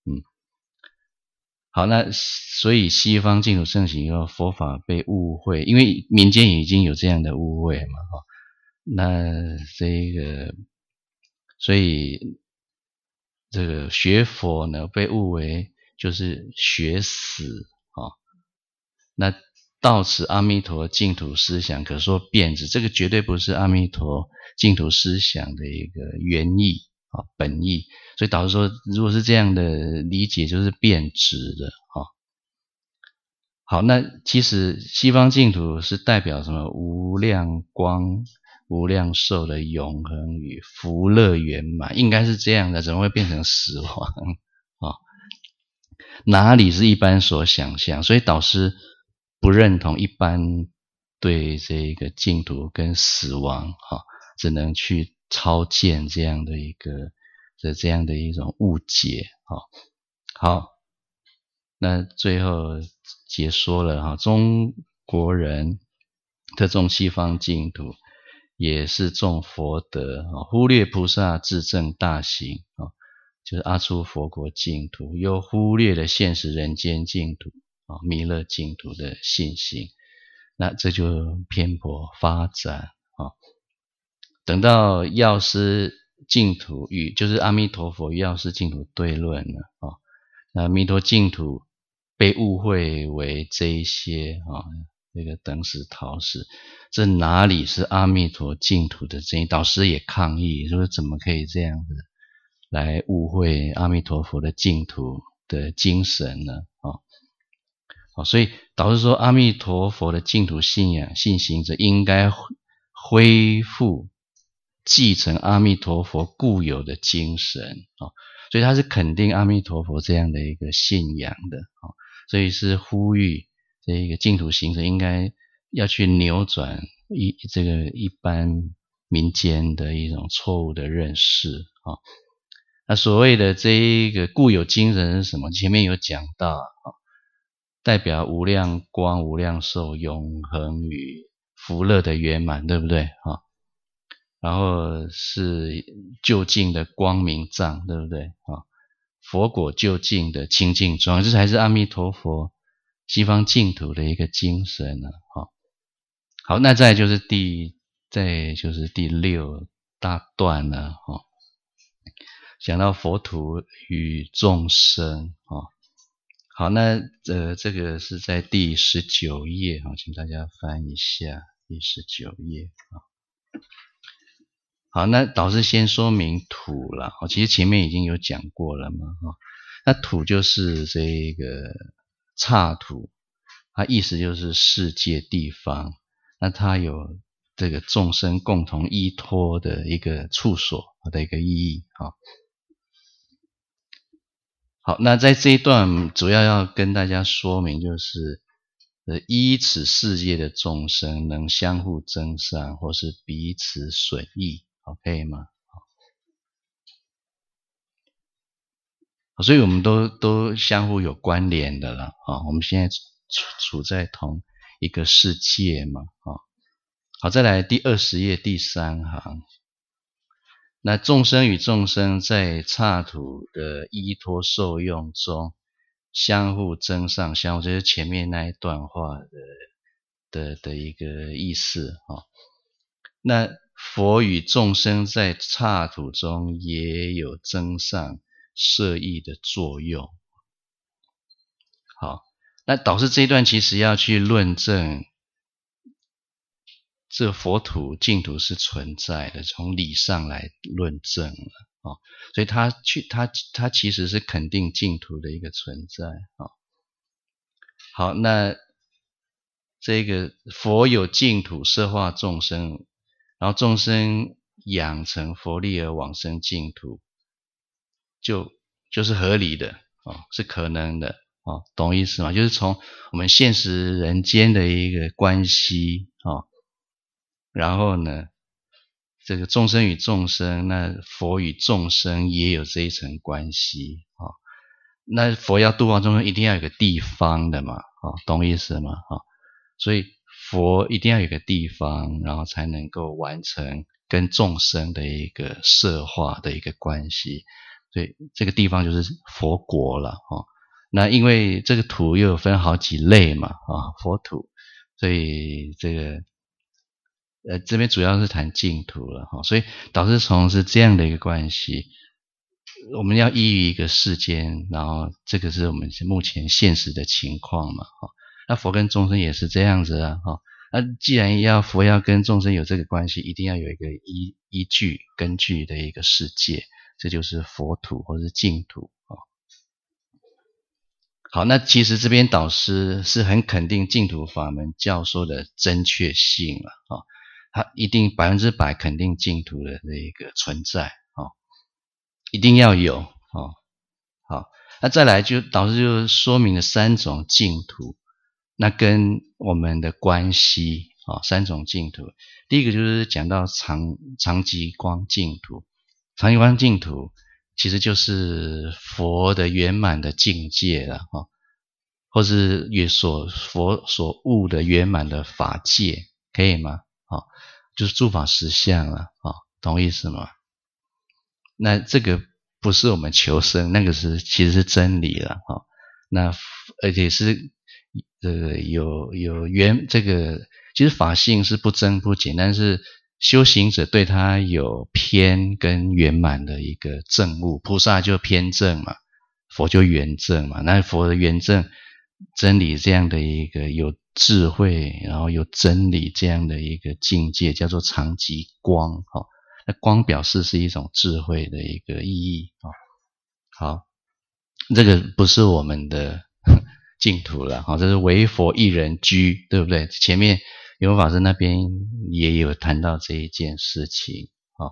好，那所以西方净土盛行以后，佛法被误会，因为民间已经有这样的误会嘛那这个所以这个学佛呢被误为就是学死那到此阿弥陀净土思想可说变质，这个绝对不是阿弥陀净土思想的一个原意本意，所以导致说如果是这样的理解就是变质的好，那其实西方净土是代表什么？无量光无量寿的永恒与福乐圆满，应该是这样的，怎么会变成死亡哪里是一般所想象？所以导师不认同一般对这个净土跟死亡只能去超见这样的一种误解好，那最后解说了中国人特重西方净土，也是重佛德忽略菩萨自证大行就是阿出佛国净土，又忽略了现实人间净土弥勒净土的信心，那这就偏颇发展等到药师净土与就是阿弥陀佛与药师净土对论了那弥陀净土被误会为这一些这个等死逃死，这哪里是阿弥陀净土的真意？导师也抗议说怎么可以这样子来误会阿弥陀佛的净土的精神呢所以导师说阿弥陀佛的净土信仰信行者应该恢复继承阿弥陀佛固有的精神所以他是肯定阿弥陀佛这样的一个信仰的所以是呼吁这个净土行者应该要去扭转这个一般民间的一种错误的认识那所谓的这一个固有精神是什么？前面有讲到代表无量光无量寿永恒与福乐的圆满，对不对然后是究竟的光明藏，对不对啊？佛果究竟的清净庄，这才是阿弥陀佛西方净土的一个精神呢。好，那再就是第6大段了。讲到佛土与众生。好，那这个是在第19页，请大家翻一下第19页。好，那导师先说明土了。其实前面已经有讲过了嘛。那土就是这个刹土，它意思就是世界地方，那它有这个众生共同依托的一个处所的一个意义。好，那在这一段主要要跟大家说明就是依此世界的众生能相互增上或是彼此损益，可以吗？所以我们都相互有关联的了。我们现在处在同一个世界嘛。好，再来第20页第3行。那众生与众生在刹土的依托受用中相互增上，相互，这是前面那一段话的一个意思。那佛与众生在刹土中也有增上摄益的作用。好，那导师这一段其实要去论证这佛土净土是存在的，从理上来论证了。所以他其实是肯定净土的一个存在。好，那这个佛有净土摄化众生，然后众生养成佛力而往生净土，就是合理的，是可能的。懂意思吗？就是从我们现实人间的一个关系。然后呢，这个众生与众生，那佛与众生也有这一层关系。那佛要度化众生一定要有个地方的嘛。懂意思吗？所以佛一定要有个地方，然后才能够完成跟众生的一个摄化的一个关系。所以这个地方就是佛国了。那因为这个土又有分好几类嘛。佛土，所以这个这边主要是谈净土了。所以导师从是这样的一个关系，我们要依于一个世间，然后这个是我们目前现实的情况嘛。那佛跟众生也是这样子啊。那既然佛要跟众生有这个关系，一定要有一个依据根据的一个世界，这就是佛土或是净土。好，那其实这边导师是很肯定净土法门教说的正确性了。他一定100%肯定净土的这个存在。一定要有。好，那再来导师就说明了3种净土，那跟我们的关系。3种净土，第一个就是讲到常寂光净土。常寂光净土其实就是佛的圆满的境界了。或是佛所悟的圆满的法界，可以吗？就是诸法实相了。懂意思吗？那这个不是我们求生，那个其实是真理了。那而且是有这个其实法性是不增不减，但是修行者对他有偏跟圆满的一个证悟，菩萨就偏正嘛，佛就圆正嘛。那佛的圆正真理这样的一个有智慧，然后有真理这样的一个境界，叫做常寂光。那光表示是一种智慧的一个意义。好，这个不是我们的净土了。这是唯佛一人居，对不对？前面圆法师那边也有谈到这一件事情。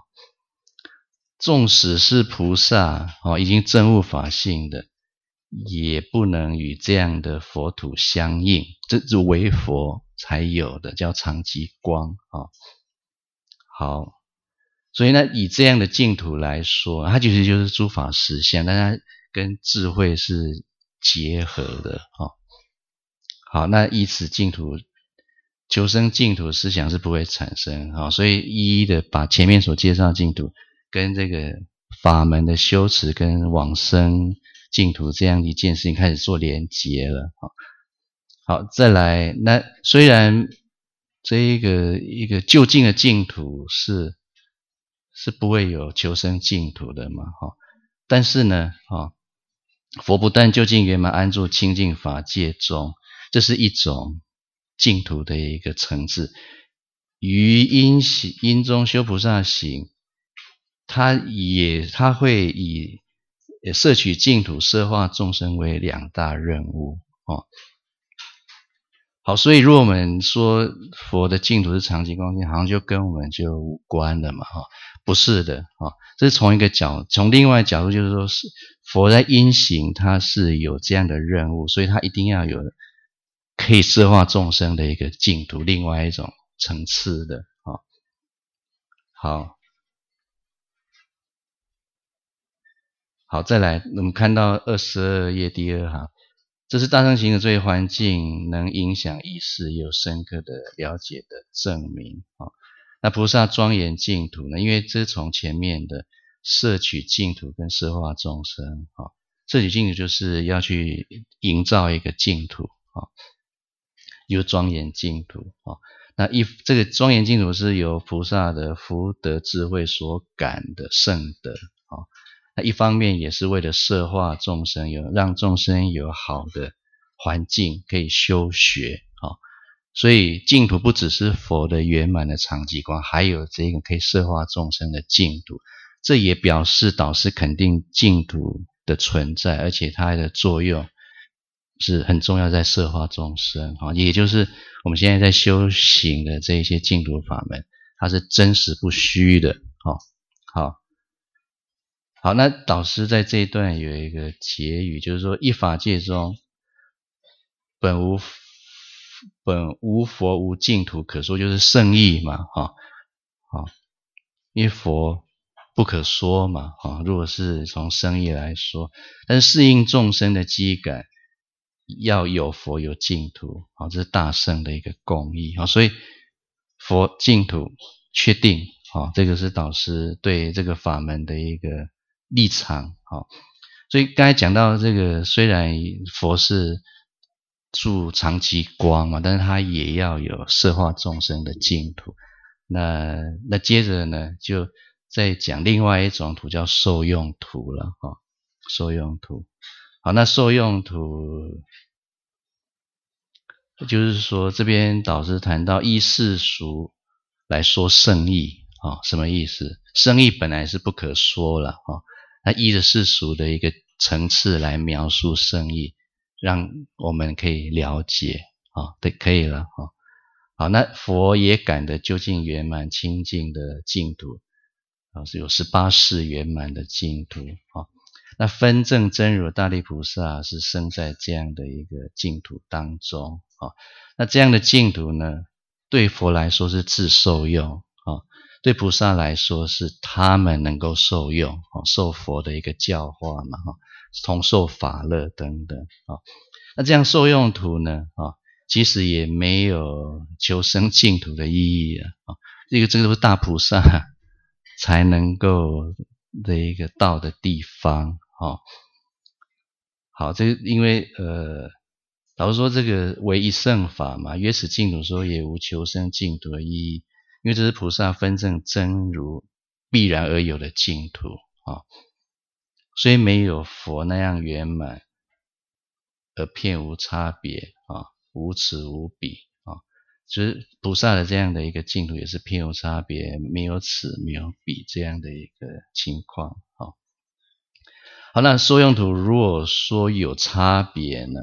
纵使是菩萨已经证悟法性的，也不能与这样的佛土相应，这是唯佛才有的，叫常寂光。好，所以呢，以这样的净土来说，它其实就是诸法实相，但它跟智慧是结合的。好，那以此净土求生净土思想是不会产生啊，所以一一的把前面所介绍的净土跟这个法门的修持跟往生净土这样一件事情开始做连结了啊。好，再来，那虽然这一个究竟的净土是不会有求生净土的嘛，哈，但是呢，佛不但究竟圆满安住清净法界中，这是一种净土的一个层次。于因中修菩萨行，他会以摄取净土摄化众生为两大任务哦。好，所以如果我们说佛的净土是长期光境，好像就跟我们就无关了嘛，不是的，这是从另外角度，就是说是佛在因行，他是有这样的任务，所以他一定要有可以摄化众生的一个净土，另外一种层次的。好，再来，我们看到22页第2行，这是大乘行的最环境，能影响意识，有深刻的了解的证明。那菩萨庄严净土呢？因为这是从前面的摄取净土跟摄化众生，摄取净土就是要去营造一个净土，有庄严净土。那这个庄严净土是由菩萨的福德智慧所感的圣德，那一方面也是为了摄化众生，让众生有好的环境可以修学。所以净土不只是佛的圆满的长寂光，还有这个可以摄化众生的净土。这也表示导师肯定净土的存在，而且它的作用是很重要，在摄化众生，也就是我们现在在修行的这一些净土法门，它是真实不虚的。好，那导师在这一段有一个结语，就是说一法界中本无佛无净土可说，就是圣义嘛，因为佛不可说嘛，如果是从圣义来说，但是适应众生的机感，要有佛有净土，这是大圣的一个共义，所以佛净土确定，这个是导师对这个法门的一个立场。所以刚才讲到这个，虽然佛是住长期光嘛，但是他也要有摄化众生的净土。那接着呢，就再讲另外一种土，叫受用土了。受用土。好，那受用土就是说，这边导师谈到依世俗来说圣义，什么意思？圣义本来是不可说了，那依着世俗的一个层次来描述圣义，让我们可以了解，对，可以了。好，那佛也感得究竟圆满清净的净土，是有18世圆满的净土。那分证真如大力菩萨是生在这样的一个净土当中。那这样的净土呢，对佛来说是自受用，对菩萨来说是他们能够受用，受佛的一个教化嘛，同受法乐等等。那这样受用土呢，其实也没有求生净土的意义了。这个都是大菩萨才能够的一个到的地方。好，这个因为老实说，这个唯一圣法嘛，约此净土说也无求生净土的意义，因为这是菩萨分证真如必然而有的净土，所以没有佛那样圆满而片无差别，无此无彼，就是菩萨的这样的一个净土也是片无差别，没有此没有彼这样的一个情况。好，那受用土如果说有差别呢，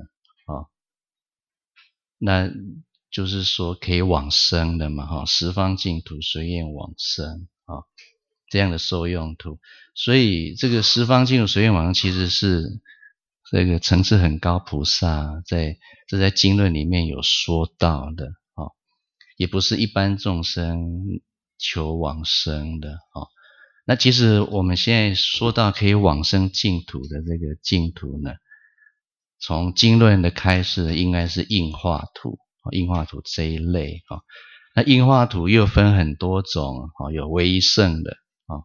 那就是说可以往生的嘛，十方净土随愿往生，这样的受用土。所以这个十方净土随愿往生其实是这个层次很高菩萨在经论里面有说到的，也不是一般众生求往生的。那其实我们现在说到可以往生净土的这个净土呢，从经论的开示应该是应化土， 应化图这一类那应化图又分很多种有唯一圣的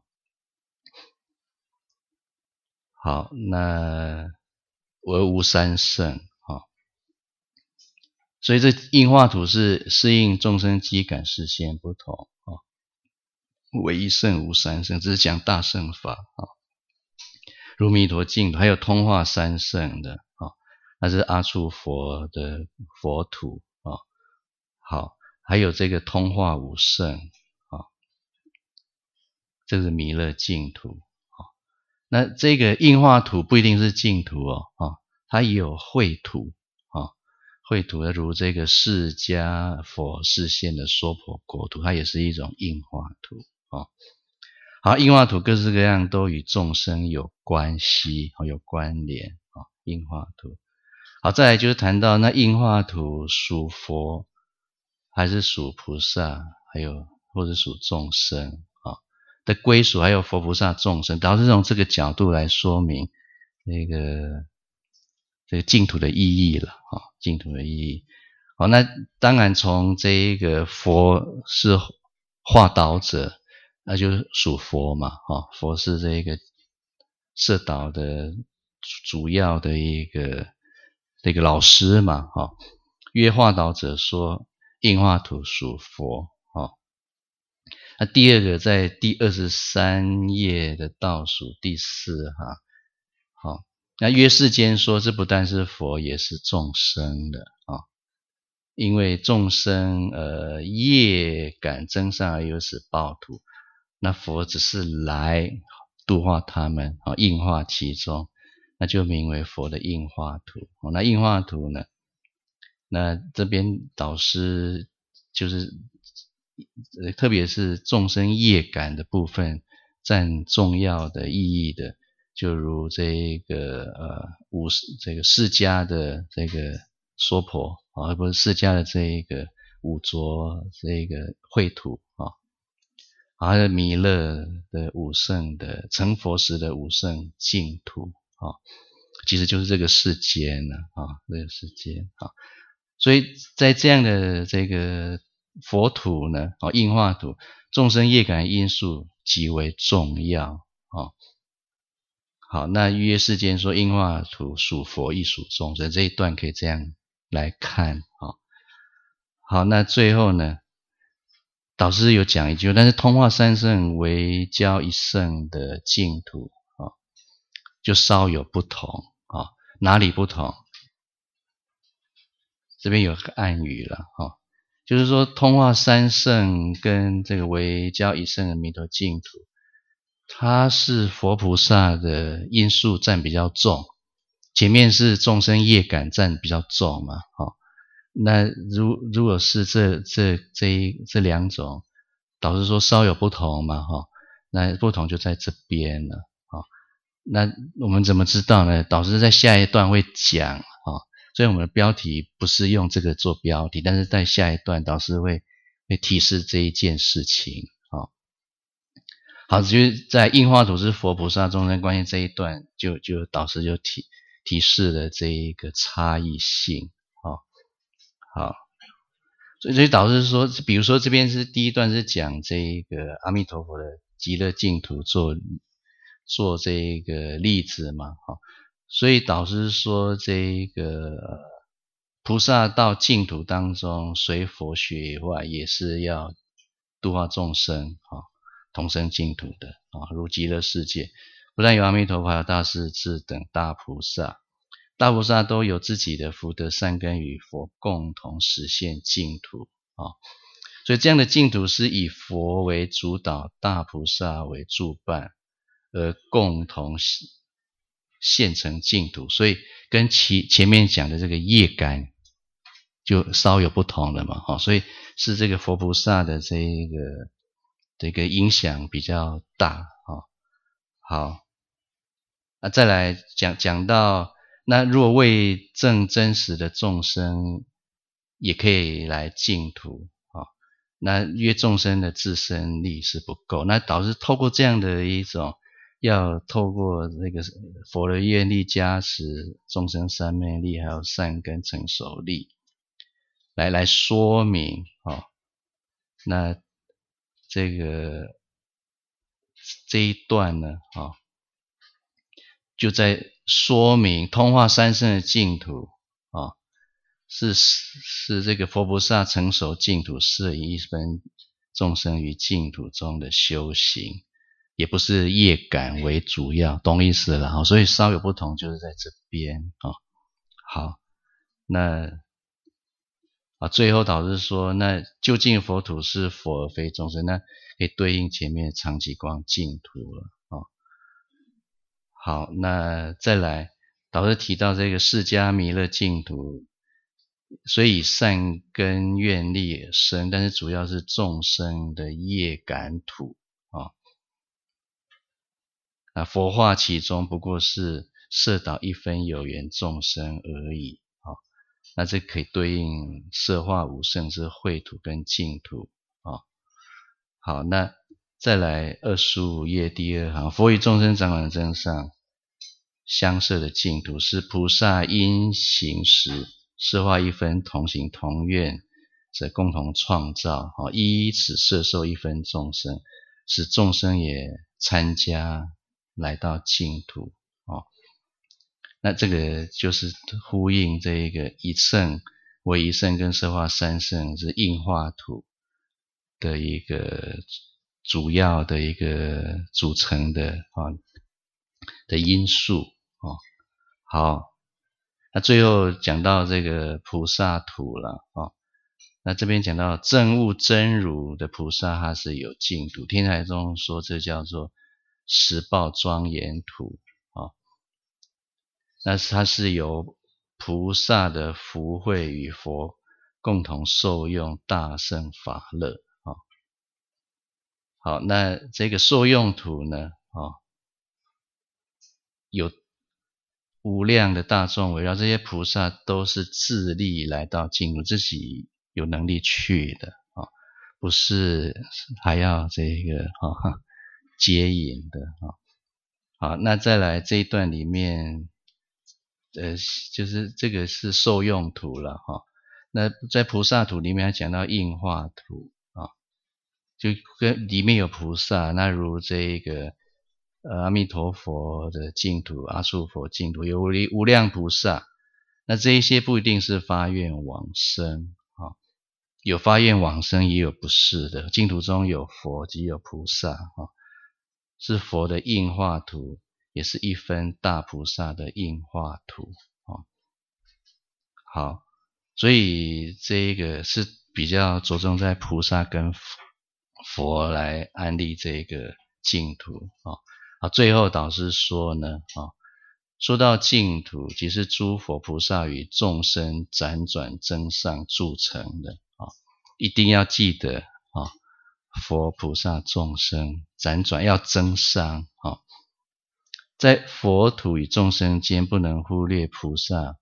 好，那唯无三圣所以这应化图是适应众生机感视线不同唯一圣无三圣，这是讲大圣法如弥陀净土，还有通化三圣的那是阿处佛的佛土好，还有这个通化五圣这是弥勒净土那这个应化图不一定是净土它也有秽土秽土如这个释迦佛示现的娑婆国土，它也是一种应化图好，应化图各式各样都与众生有关系有关联应化图。好，再来就是谈到那应化图属佛还是属菩萨，还有或者属众生的归属，还有佛菩萨众生，导致从这个角度来说明这个净土的意义了净土的意义。好，那当然从这个佛是化导者，那就是属佛嘛佛是这个摄导的主要的一个老师嘛约化导者说应化图属佛那第二个在第23页的倒数第4行那约世间说这不但是佛也是众生的因为众生业感增上而有此报土，那佛只是来度化他们应化其中，那就名为佛的应化图那应化图呢，那这边导师就是特别是众生业感的部分占重要的意义的，就如这个释迦的这个娑婆不是释迦的这个五浊这个秽土还有弥勒的五圣的成佛时的五圣净土其实就是这个世间这个世间所以在这样的这个佛土呢应化土，众生业感因素极为重要好，那约世间说应化土属佛亦属众生，这一段可以这样来看好，那最后呢导师有讲一句，但是通化三圣为教一圣的净土就稍有不同哪里不同？这边有个暗语了就是说通化三圣跟这个为教一圣的弥陀净土，它是佛菩萨的因素占比较重，前面是众生业感占比较重嘛那如果是这两种，导师说稍有不同嘛那不同就在这边了那我们怎么知道呢？导师在下一段会讲所以我们的标题不是用这个做标题，但是在下一段导师会提示这一件事情好，就是在应化图是佛菩萨众生关系这一段就导师就提示了这一个差异性好，所以导师说，比如说这边是第一段是讲这一个阿弥陀佛的极乐净土做这一个例子嘛所以导师说这个菩萨到净土当中随佛学以外，也是要度化众生同生净土的如极乐世界不但有阿弥陀佛，还有大势至等大菩萨都有自己的福德善根与佛共同实现净土所以这样的净土是以佛为主导，大菩萨为助伴，而共同现成净土，所以跟前面讲的这个业感就稍有不同了嘛所以是这个佛菩萨的这个影响比较大好再来讲到那如果为证真实的众生也可以来净土那因为众生的自身力是不够，那导致透过这样的一种要透过这个佛的愿力加持众生三昧力还有善根成熟力来说明那这一段呢就在说明通化三圣的净土是这个佛菩萨成熟净土，摄引一分众生于净土中的修行，也不是业感为主要，懂意思了所以稍有不同就是在这边好，那最后导致说，那究竟佛土是佛而非众生，那可以对应前面的长吉光净土了好，那再来导致提到这个释迦弥勒净土，虽以善根愿力而生，但是主要是众生的业感土佛化其中不过是摄导一分有缘众生而已那这可以对应摄化五圣是秽土跟净土好，那再来25页第2行，佛与众生长短增上相摄的净土，是菩萨因行时摄化一分同行同愿者共同创造依此摄受一分众生，使众生也参加来到净土那这个就是呼应这一个一圣为一圣跟摄化三圣是应化土的一个主要的一个组成的的因素好，那最后讲到这个菩萨土了那这边讲到证悟真如的菩萨，它是有净土，天台中说这叫做十报庄严土那它是由菩萨的福慧与佛共同受用大乘法乐好，那这个受用土呢有无量的大众围绕，这些菩萨都是自力来到净土，自己有能力去的不是还要这个接引的好，那再来这一段里面就是这个是受用土了那在菩萨土里面还讲到应化土就跟里面有菩萨，那如这个阿弥陀佛的净土、阿处佛净土，有无量菩萨，那这一些不一定是发愿往生有发愿往生，也有不是的。净土中有佛即有菩萨是佛的应化土，也是一分大菩萨的应化土好，所以这个是比较着重在菩萨跟佛来安立这个净土最后导师说呢说到净土，即是诸佛菩萨与众生辗转增上铸成的一定要记得佛菩萨众生辗转要增上在佛土与众生间，不能忽略菩萨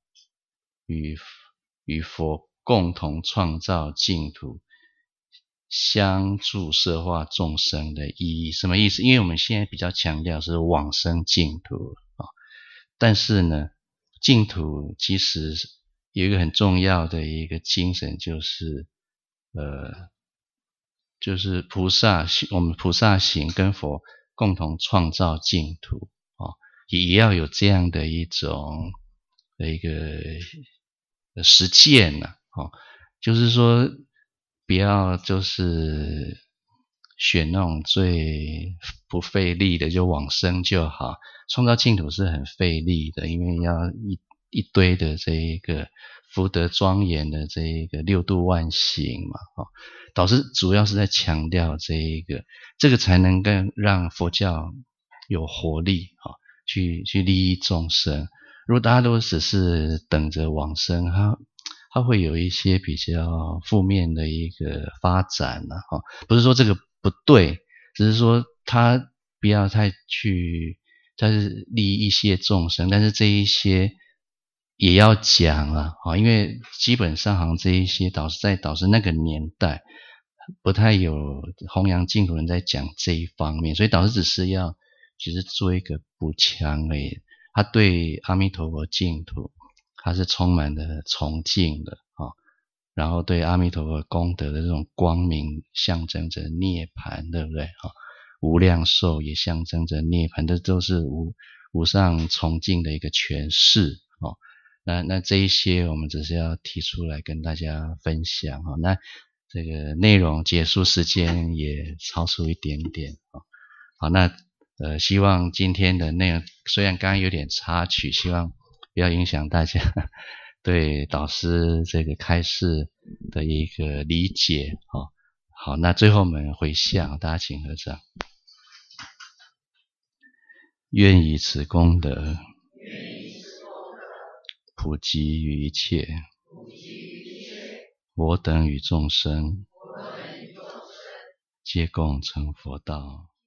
与佛共同创造净土，相助摄化众生的意义。什么意思？因为我们现在比较强调是往生净土但是呢，净土其实有一个很重要的一个精神，就是我们菩萨行跟佛共同创造净土也要有这样的一种的一个实践就是说不要就是选那种最不费力的就往生就好，创造净土是很费力的，因为要一堆的这一个福德庄严的这一个六度万行嘛导师主要是在强调这个才能够让佛教有活力去利益众生。如果大家都只是等着往生，它会有一些比较负面的一个发展不是说这个不对，只是说它不要太去它是利益一些众生，但是这一些也要讲因为基本上好像这一些导师那个年代不太有弘扬净土人在讲这一方面，所以导师只是要做一个补强而已。他对阿弥陀佛净土他是充满了崇敬的然后对阿弥陀佛功德的这种光明象征着涅槃，对不对？无量寿也象征着涅槃，这都是无上崇敬的一个诠释。那这一些我们只是要提出来跟大家分享。那这个内容结束时间也超出一点点。好，那希望今天的内容虽然刚刚有点插曲，希望不要影响大家对导师这个开示的一个理解。好，那最后我们回向，大家请合掌。愿以此功德普及于一切我等与众生皆共成佛道。